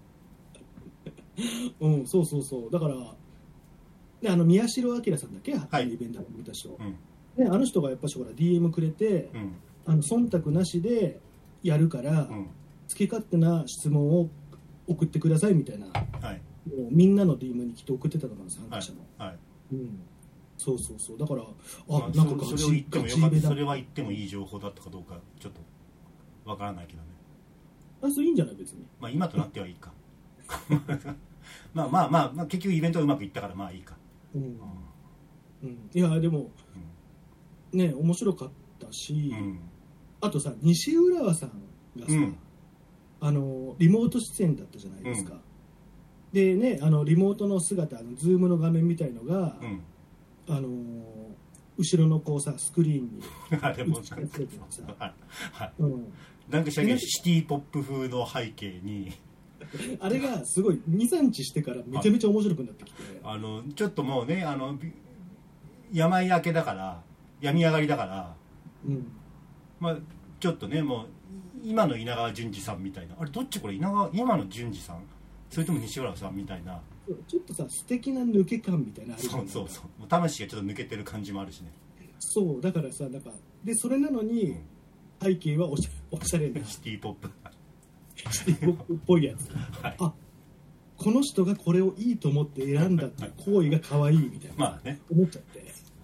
うんそうそうそう、だからであの宮代明さんだっけ、 はい、 イベントの見た人、 うん、 であの人がやっぱしほら ディーエム くれて、 うん、 あの忖度なしでやるから、うん、好き勝手な質問を送ってくださいみたいな、はい、もうみんなの ディーエム にきっと送ってたと思うんです、参加者も、はいはい、うん、そうそうそう、だからあ、 まあ、 なんかそれを言ってもよかった、それは言ってもいい情報だったかどうかちょっとわからないけどね。 あ、それいいんじゃない別に、 まあ今となってはいいかまあまあまあ、まあ、結局イベントはうまくいったからまあいいか、うんうんうん、いやでも、うん、ね面白かったし、うん、あとさ西浦和さんがさ、うん、あのリモート出演だったじゃないですか、うん、でねあのリモートの姿、あのズームの画面みたいのが、うん、あの後ろのこうさスクリーンにあれもなんかさ、はいはい、うん、なんかシティポップ風の背景にあれがすごい にさんにちしてからめちゃめちゃ面白くなってきて、 あのちょっともうねあの病明けだから病み上がりだから、うん、まあちょっとねもう今の稲川淳二さんみたいな、あれどっちこれ稲川今の淳二さんそれとも西浦さんみたいな、 ちょっとさ素敵な抜け感みたいなあるじゃん。 そうそうそう、魂がちょっと抜けてる感じもあるしね。 そうだからさなんかでそれなのに、うん、背景はおしゃ、おしゃれなシティポップシティポップっぽいやつ、はい、あこの人がこれをいいと思って選んだっていう行為が可愛いみたいな、まあね、思っちゃって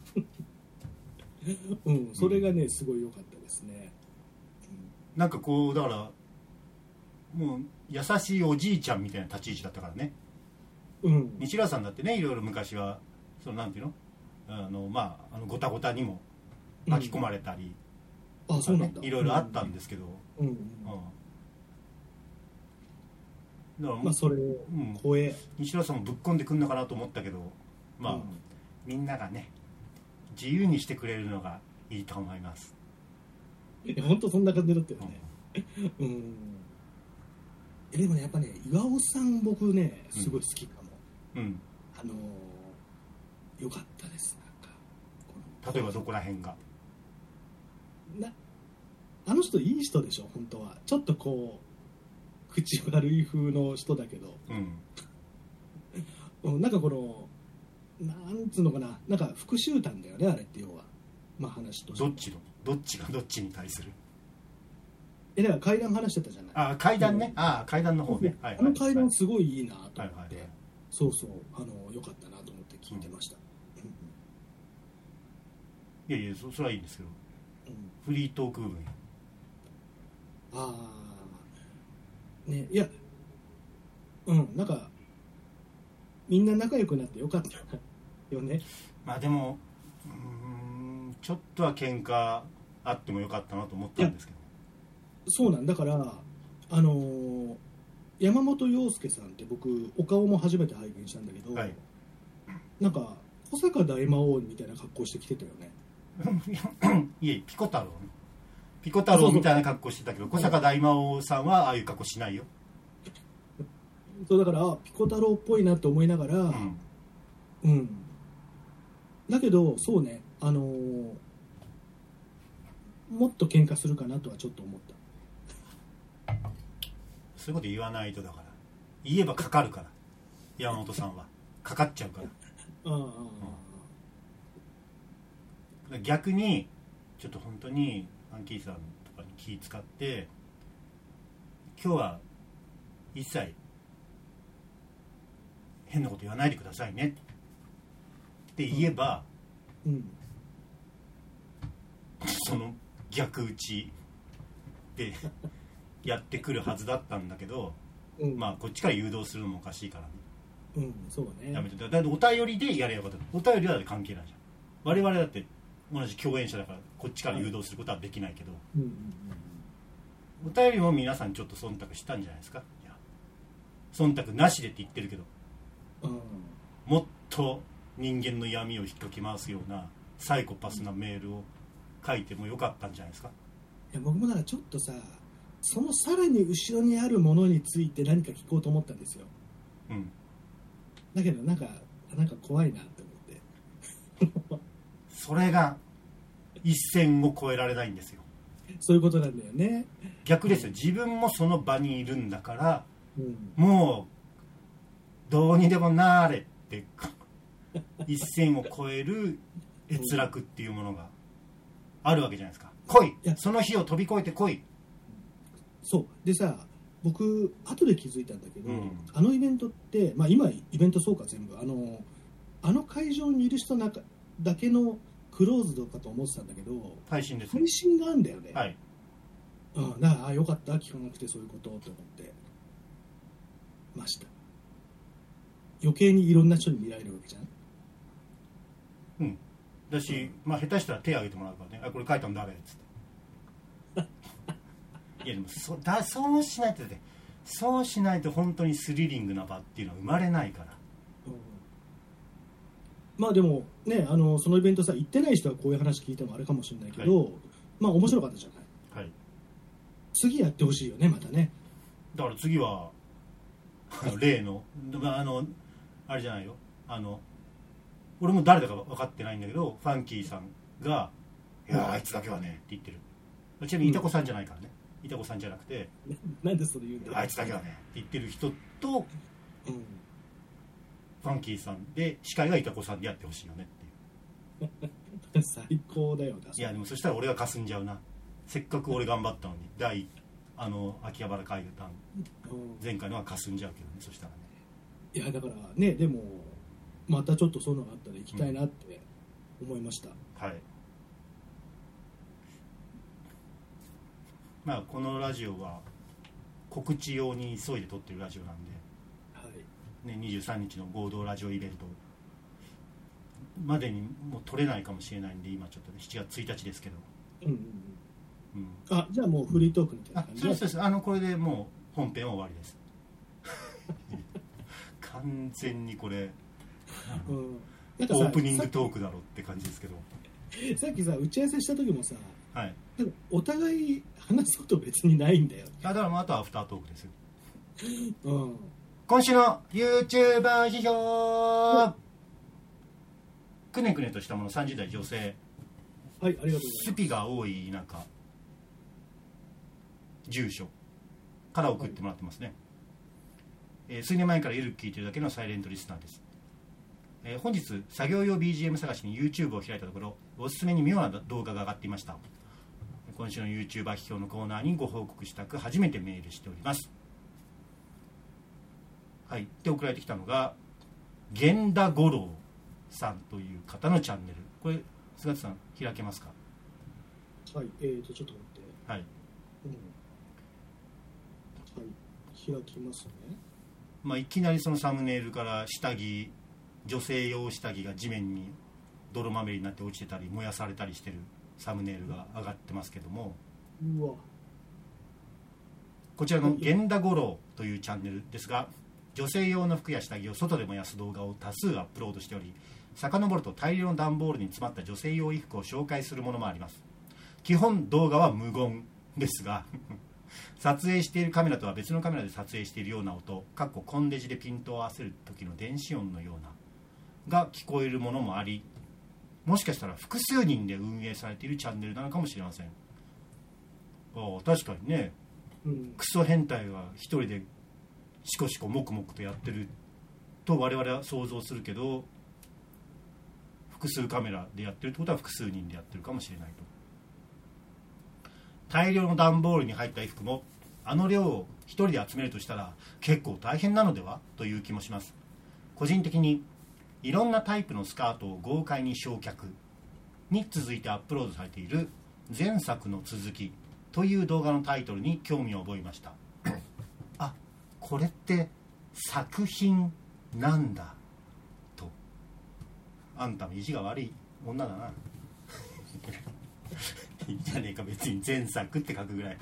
うん、それがねすごい良かったですね、 うん、なんかこうだからもう優しいおじいちゃんみたいな立ち位置だったからね、うん、西浦さんだってねいろいろ昔はそのなんていうのあのまああのごたごたにも巻き込まれたり、 うん、あそうなんだ、 いろいろあったんですけど、うんうんうんだからまあそれを超え、うん、西浦さんもぶっ込んでくんのかなと思ったけどまあ、うん、みんながね自由にしてくれるのがいいと思います。 いや本当そんな感じだったよね、うん、うんでもねやっぱね岩尾さん僕ねすごい好きかも、うん、あのー、よかったです。なんかこの例えばどこら辺がなあの人いい人でしょ本当は。ちょっとこう口悪い風の人だけど、うん、なんかこのなんつうのかな、なんか復讐譚だよねあれって要は、まあ話としてどっちのどっちがどっちに対するえだから階段話してたじゃない。 あ階段ね、あ階段の方ね、 はいはい、あの階段すごいいいなと思って、はいはいはい、そうそうあの良かったなと思って聞いてました、 うん、いやいや そ, それはいいんですけど、うん、フリートーク部分ああね、いやうんなんかみんな仲良くなってよかったよね。 まあでもうーんちょっとは喧嘩あってもよかったなと思ったんですけど。 そうなんだからあのー、山本陽介さんって僕お顔も初めて拝見したんだけど、はい、なんか小坂大魔王みたいな格好してきてたよねいえピコ太郎ねピコ太郎みたいな格好してたけど小坂大魔王さんはああいう格好しないよ。 そうだからあピコ太郎っぽいなって思いながら、うん、うん、だけどそうねあのー、もっと喧嘩するかなとはちょっと思った。 そういうこと言わないとだから言えばかかるから山本さんはかかっちゃうからああ、うん、逆にちょっと本当にアンキーさんとかに気使って今日は一切変なこと言わないでくださいねって言えば、うんうん、その逆打ちでやってくるはずだったんだけど、うん、まあこっちから誘導するのもおかしいからね、 うんそうねやめて、だってお便りでやればよかった。お便りは関係ないじゃん。我々だって同じ共演者だからこっちから誘導することはできないけど、うんうんうん、お便りも皆さんちょっと忖度したんじゃないですか。いや忖度なしでって言ってるけど、うん、もっと人間の闇を引っかき回すようなサイコパスなメールを書いてもよかったんじゃないですか。 いや僕もだからちょっとさ、そのさらに後ろにあるものについて何か聞こうと思ったんですよ、うん、だけどなんかなんか怖いなって思ってそれが一線を越えられないんですよ。 そういうことなんだよね。 逆ですよ、自分もその場にいるんだから、うん、もうどうにでもなれって一線を越える閲楽っていうものがあるわけじゃないですか。来い、その日を飛び越えて来い。 そうでさ、僕後で気づいたんだけど、うん、あのイベントって、まあ、今イベントそうか全部あのあの会場にいる人だけのクローズドかと思ってたんだけど、 配信です、 ね、配信があるんだよね。 はい、 うん、だからあよかった聞かなくてそういうことと思ってました。余計にいろんな人に見られるわけじゃん。 うんだし、うん、まあ下手したら手挙げてもらうからね、あこれ書いたの誰っつっていやでも そ, だそうしないとね、そうしないと本当にスリリングな場っていうのは生まれないから、うん、 まあでもね、あのそのイベントさ行ってない人はこういう話聞いてもあれかもしれないけど、はい、まあ面白かったじゃない、はい、次やってほしいよねまたね。 だから次は例のあのあれじゃないよ、あの俺も誰だか分かってないんだけどファンキーさんが「いやあいつだけはね」って言ってる。ちなみにいたこさんじゃないからね、いたこさんじゃなくてなんでそれ言うんだよ、 あいつだけはねって言ってる人と、うん、ファンキーさんで司会がいたこさんでやってほしいよねっていう最高だよね。 いやでもそしたら俺がかすんじゃうな。せっかく俺頑張ったのに第あの秋葉原海岸前回のはかすんじゃうけどね、そしたらね。 いやだからね、でもまたちょっとそういうのがあったら行きたいなって思いました、うん、はい。 まあ、このラジオは告知用に急いで撮ってるラジオなんで、はいね、にじゅうさんにちの合同ラジオイベントまでにもう撮れないかもしれないんで、今ちょっと、ね、しちがつついたちですけど、うんうんうん、あじゃあもうフリートークみたいな感じで。 そうですそうです、あのこれでもう本編は終わりです完全にこれ、うん、なんかオープニングトークだろって感じですけど、 さっきさ打ち合わせした時もさ、 はい、 お互い話すこと別にないんだよ。 あだからもうあとはアフタートークですよ、うん、今週の YouTuber 批評、うん、くねくねとしたものさんじゅう代女性、 はい、ありがとうございます。 スピが多い中住所から送ってもらってますね、はいえー、数年前からゆるく聞いてるだけのサイレントリスナーです。えー、本日作業用 ビージーエム 探しに YouTube を開いたところ、おすすめに妙な動画が上がっていました。今週の YouTuber 批評のコーナーにご報告したく初めてメールしております。はい、で送られてきたのが源田五郎さんという方のチャンネル。これ菅田さん開けますか。 はい、えーとちょっと待って、はい、うんはい、開きますね。 まあ、いきなりそのサムネイルから下着、女性用下着が地面に泥まみれになって落ちてたり燃やされたりしてるサムネイルが上がってますけども、うわこちらの源田五郎というチャンネルですが、女性用の服や下着を外で燃やす動画を多数アップロードしており、遡ると大量の段ボールに詰まった女性用衣服を紹介するものもあります。基本動画は無言ですが撮影しているカメラとは別のカメラで撮影しているような音、かっこコンデジでピントを合わせる時の電子音のようなが聞こえるものもあり、もしかしたら複数人で運営されているチャンネルなのかもしれません。あ確かにね、うん、クソ変態が一人でシコシコモクモクとやってると我々は想像するけど、複数カメラでやってるってことは複数人でやってるかもしれないと。大量の段ボールに入った衣服もあの量を一人で集めるとしたら結構大変なのではという気もします。個人的にいろんなタイプのスカートを豪快に焼却に続いてアップロードされている前作の続きという動画のタイトルに興味を覚えましたあ、これって作品なんだと、あんたも意地が悪い女だないいじゃねえか別に前作って書くぐらい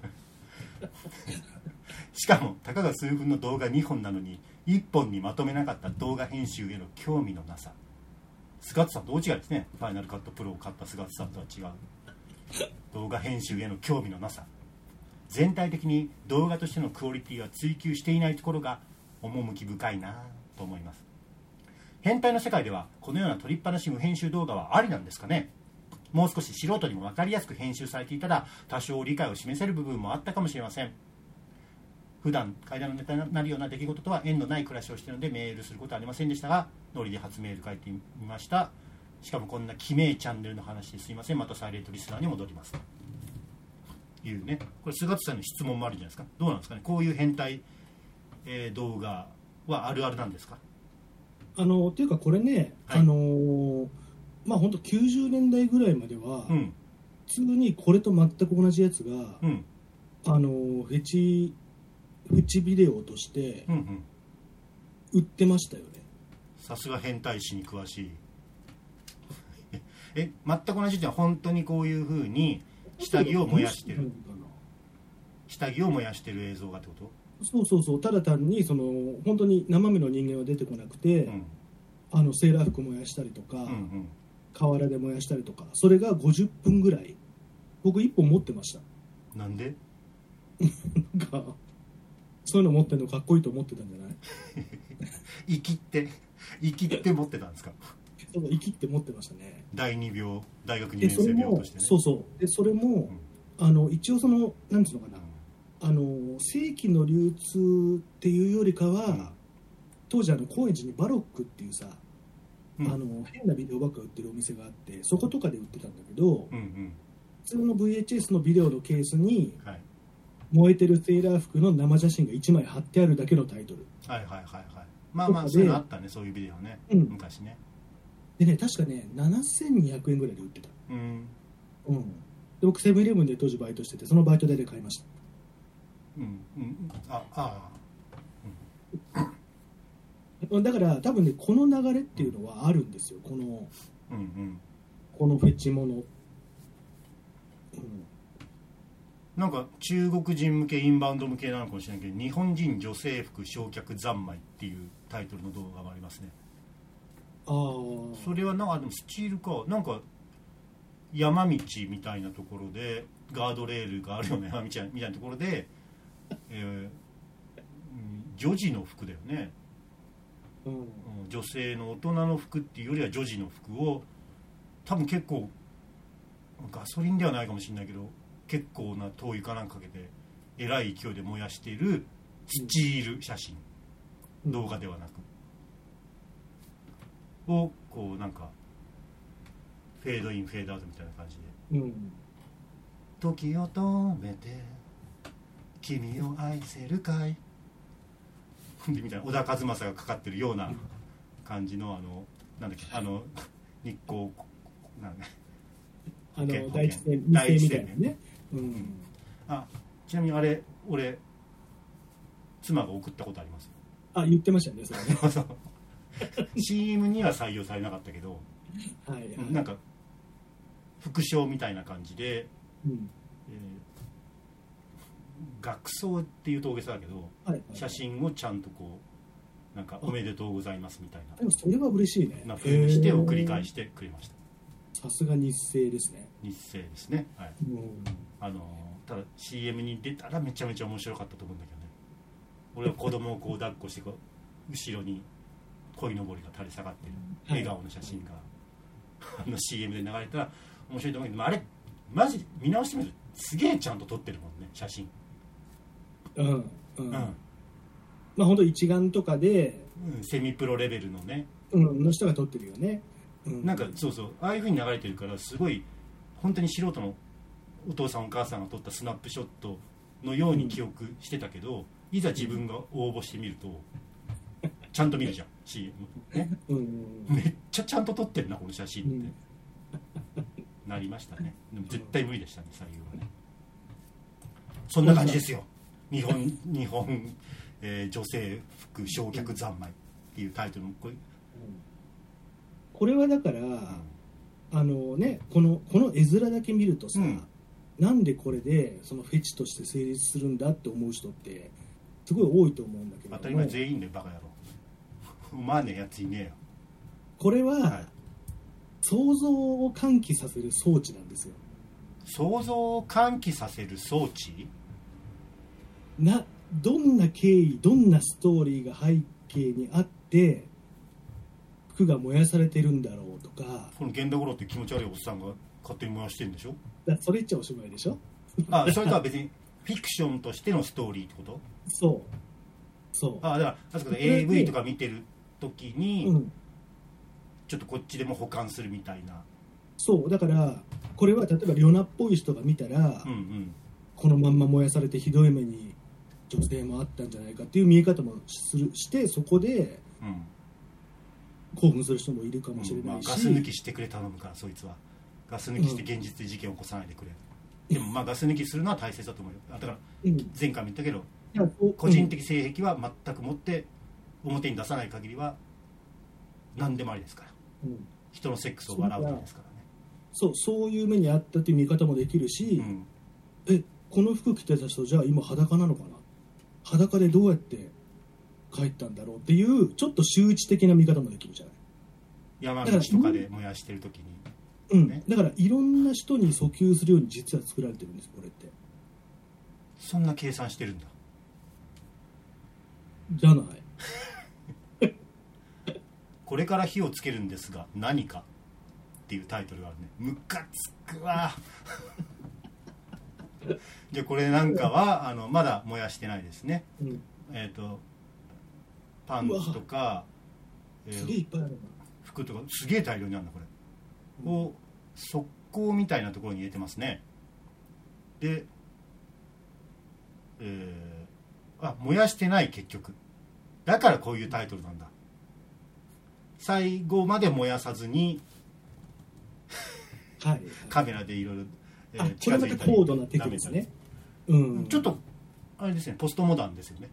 しかもたかが数分の動画にほんなのにいっぽんにまとめなかった動画編集への興味のなさ。菅田さんと大違いですね。ファイナルカットプロを買った菅田さんとは違う動画編集への興味のなさ。全体的に動画としてのクオリティは追求していないところが趣深いなと思います。変態の世界ではこのような撮りっぱなし無編集動画はありなんですかね。もう少し素人にも分かりやすく編集されていたら多少理解を示せる部分もあったかもしれません。普段階段のネタになるような出来事とは縁のない暮らしをしているのでメールすることはありませんでしたが、ノリで初メール書いてみました。しかもこんな記名チャンネルの話ですいません。またサイレントリスナーに戻りますというね。これ菅田さんの質問もあるじゃないですか。どうなんですかね、こういう変態、えー、動画はあるあるなんですか。 あのっていうかこれね、 はい、 あのーまあ本当きゅうじゅうねんだいぐらいまでは、 うん、 普通にこれと全く同じやつが、 うん、 あのーフェチフェチビデオとして売ってましたよね。 さすが変態史に詳しいえ、全く同じってのは本当にこういう風に下着を燃やしてる下着を燃やしてる映像がってこと？ そうそうそう。ただ単にその本当に生身の人間は出てこなくて、うん、あのセーラー服燃やしたりとか、うんうん、河原で燃やしたりとか、それがごじゅっぷんぐらい僕いっぽん持ってました。 なんでなんかそういうの持ってるのかっこいいと思ってたんじゃない生きって生きって持ってたんですか。 そう生きって持ってましたね。 だいに病、大学にねん生病としてね。 そうそうでそれも、うん、あの一応そのなんていうのかな、あの正規の流通っていうよりかは、うん、当時あの高円寺にバロックっていうさ、うん、あの変なビデオばっか売ってるお店があってそことかで売ってたんだけど、うんうん、普通の ブイエイチエス のビデオのケースに、はい、燃えてるセーラー服の生写真がいちまい貼ってあるだけのタイトル。 はいはいはいはい。まあまあそういうのあったね、そういうビデオね、うん、昔ね。 でね確かねななせんにひゃくえんぐらいで売ってた。うん、うん、で僕セブンイレブンで当時バイトしててそのバイト代で買いました。 うんうん、ああ、 うん、だから多分ねこの流れっていうのはあるんですよ、この、うんうん、このフェチもの、うん、 なんか中国人向けインバウンド向けなのかもしれないけど日本人女性服焼却三昧っていうタイトルの動画もありますね。ああ、それはなんかでもスチールかなんか山道みたいなところでガードレールがあるような山道みたいなところでえー、女児の服だよね、うん、女性の大人の服っていうよりは女児の服を多分結構ガソリンではないかもしれないけど結構な灯油かなんかかけてえらい勢いで燃やしているスチール写真、うん、動画ではなくをこうなんかフェードインフェードアウトみたいな感じで、うん、時を止めて君を愛せるかいみたいな小田和正がかかってるような感じのあのなんだっけあの日光なんだあの第一線第一線みたいなね、うん、 あちなみにあれ俺妻が送ったことあります。 あ言ってましたねそれねシーエム には採用されなかったけど、はい、はい、なんか副賞みたいな感じで、うん、えー学装っていうと大げさだけど、はいはいはい、写真をちゃんとこうなんかおめでとうございますみたいなでもそれは嬉しいねな風にして送り返してくれました。 さすが日清ですね。 日清ですね、はい、うん、あのただ シーエム に出たらめちゃめちゃ面白かったと思うんだけどね。俺は子供をこう抱っこしてこう後ろに鯉のぼりが垂れ下がってる笑顔の写真が、はい、あの シーエム で流れたら面白いと思うけどあれマジで見直してみるとすげえちゃんと撮ってるもんね写真。 うんうんうん、まあ本当一眼とかで、 うん、セミプロレベルのね、 うん、の人が撮ってるよね、 うん、なんかそうそうああいう風に流れてるからすごい本当に素人のお父さんお母さんが撮ったスナップショットのように記憶してたけど、うん、いざ自分が応募してみると、うん、ちゃんと見るじゃん シーエム、ね、うん、めっちゃちゃんと撮ってるなこの写真って、うん、なりましたね。でも絶対無理でしたね採用はね。そんな感じですよ日本日本、えー、女性服焼却三昧っていうタイトルもこれ、 これはだから、うん、あのね、このこの絵面だけ見るとさ、うん、なんでこれでそのフェチとして成立するんだって思う人ってすごい多いと思うんだけども、 当たり前全員でバカ野郎思わねえやついねえよ。 これは、はい、想像を喚起させる装置なんですよ。 想像を喚起させる装置な、どんな経緯、どんなストーリーが背景にあって服が燃やされてるんだろうとか。 この源田五郎って気持ち悪いおっさんが勝手に燃やしてるんでしょ。 だそれ言っちゃおしまいでしょ。 あ、それとは別にフィクションとしてのストーリーってこと？ そうそう。 あ、だからあそこで エーブイ とか見てる時に、うん、ちょっとこっちでも補完するみたいな。 そうだからこれは例えばリョナっぽい人が見たら、うんうん、このまんま燃やされてひどい目に女性もあったんじゃないかっていう見え方もするしてそこで、うん、興奮する人もいるかもしれないし、うんまあ、 ガス抜きしてくれ頼むからそいつはガス抜きして現実で事件を起こさないでくれ、うん、でもまあガス抜きするのは大切だと思うよ。だから前回も言ったけど、うん、個人的性癖は全くもって表に出さない限りは何でもありですから、うん、人のセックスを笑うわけですからね。 そう、そういう目にあったっていう見方もできるし、うん、えこの服着てた人じゃあ今裸なのかな、裸でどうやって帰ったんだろうっていうちょっと周知的な見方もできるじゃない。 山道とかで燃やしてる時に、 うん、ね、だからいろんな人に訴求するように実は作られてるんですこれって。 そんな計算してるんだじゃないこれから火をつけるんですが何かっていうタイトルがあるね。ムカつくわじゃあこれなんかはあのまだ燃やしてないですね、うん、えっ、ー、とパンツとか、 えー、すげえいっぱいあるな。 服とかすげえ大量にあるなこれ、うん、を側溝みたいなところに入れてますね。で、えー、あ燃やしてない結局だからこういうタイトルなんだ。最後まで燃やさずにはい、 カメラでいろいろ近づいたり、これまた高度なテクですね、うん、 ちょっとあれですねポストモダンですよね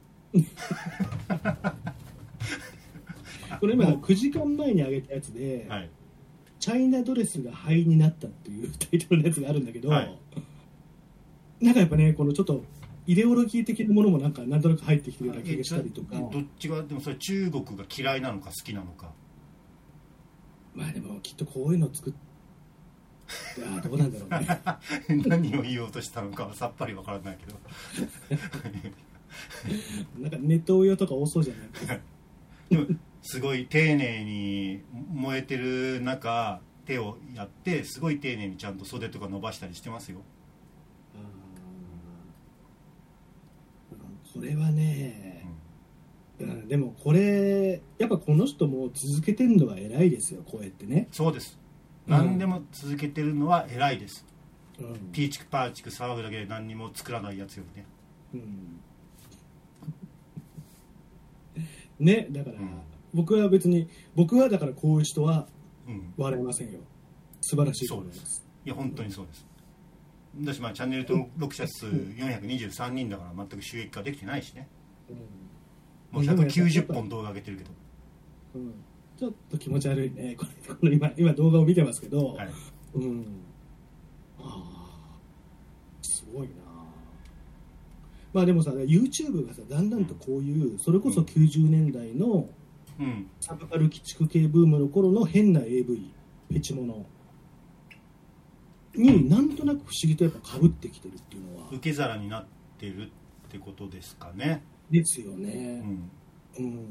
これ今くじかんまえに上げたやつで、はい、チャイナドレスが灰になったっていうタイトルのやつがあるんだけど、はい、なんかやっぱねこのちょっとイデオロギー的なものもなんかなんとなく入ってきてるような気がしたりとか。 どっちがでもそれ中国が嫌いなのか好きなのか。 まあでもきっとこういうのを作ってあどうなんだろうね何を言おうとしたのかはさっぱりわからないけどなんかネット用とか多そうじゃないでもすごい丁寧に燃えてる中手をやってすごい丁寧にちゃんと袖とか伸ばしたりしてますよ。 これはね、うんうん、でもこれやっぱこの人も続けてるのが偉いですよこうやってね。 そうです、何でも続けてるのは偉いです、うん、ピーチクパーチク騒ぐだけで何にも作らないやつよりね、 うん、ねだから、うん、僕は別に僕はだからこういう人は笑いませんよ、うん、素晴らしいと思います。そうです。 いや本当にそうです、うん、だしまあチャンネル登録者数よんひゃくにじゅうさんにんだから全く収益化できてないしね、うん、もうひゃくきゅうじゅっぽん動画上げてるけど、 うんちょっと気持ち悪いねこれこの 今, 今動画を見てますけど、はい、うんあすごいな。まあでもさ YouTube がさだんだんとこういう、うん、それこそきゅうじゅうねんだいの、うん、サブカル鬼畜系ブームの頃の変な エーブイ フェチモノになんとなく不思議とやっぱ被ってきてるっていうのは受け皿になってるってことですかね。 ですよね。うん、うん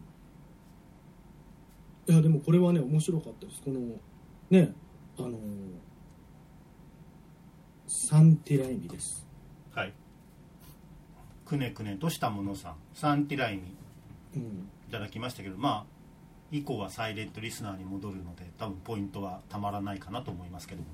いやでもこれはね面白かったです。このねあのサンティライミです。 はい。くねくねとしたものさんサンティライミ、うん、いただきましたけど、まあ以降はサイレントリスナーに戻るので多分ポイントはたまらないかなと思いますけども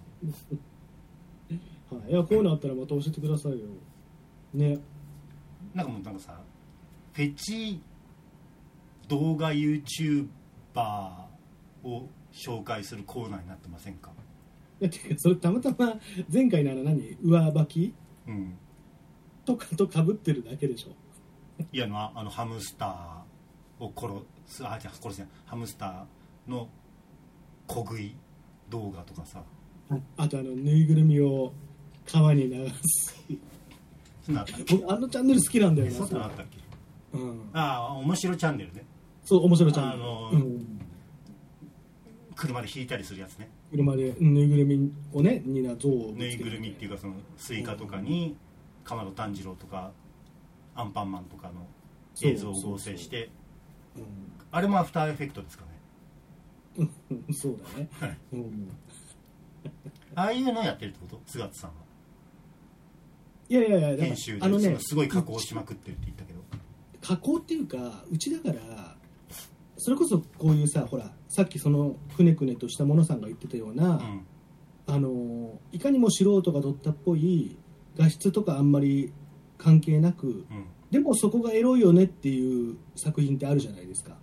はい、いやこういうのあったらまた教えてくださいよね。 なんかもうなんかさフェチ動画 YouTuberバーを紹介するコーナーになってませんか。 いやてかそれたまたま前回のあの何上履き、うん、とかと被ってるだけでしょ。 いやあのハムスターを殺すあじゃあ殺すじゃんハムスターの小食い動画とかさ、 あとあのぬいぐるみを川に流すそんなあったっけ僕あのチャンネル好きなんだよな。 そんなあったっけ、 うん、 ああ面白チャンネルね。 そう面白いチャンネル、 あのーうん、 車で引いたりするやつね。 車でぬいぐるみをねにな像をぬいぐるみっていうかそのスイカとかに鎌野炭治郎とかアンパンマンとかの映像を合成して、 うん、 あれもアフターエフェクトですかね。 うんそうだね、 はい、 うん、 ああいうのやってるってこと菅田さんは。 いやいやいや編集であの、ね、 すごい加工しまくってるって言ったけど、 加工っていうかうちだからそれこそこういうさほらさっきそのくねくねとしたものさんが言ってたような、うん、あのいかにも素人が撮ったっぽい画質とかあんまり関係なく、うん、でもそこがエロいよねっていう作品ってあるじゃないですか。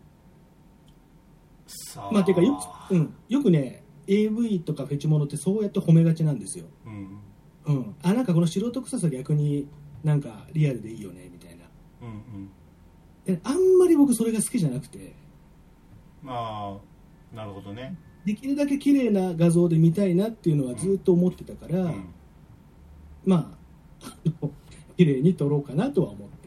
さあまあていうかよく、うん、よくね エーブイ とかフェチモノってそうやって褒めがちなんですよ、うんうん、あなんかこの素人臭さ逆になんかリアルでいいよねみたいな、うんうん、あんまり僕それが好きじゃなくて、 まあなるほどね。 できるだけ綺麗な画像で見たいなっていうのはずっと思ってたから、うんうん、まあ綺麗に撮ろうかなとは思って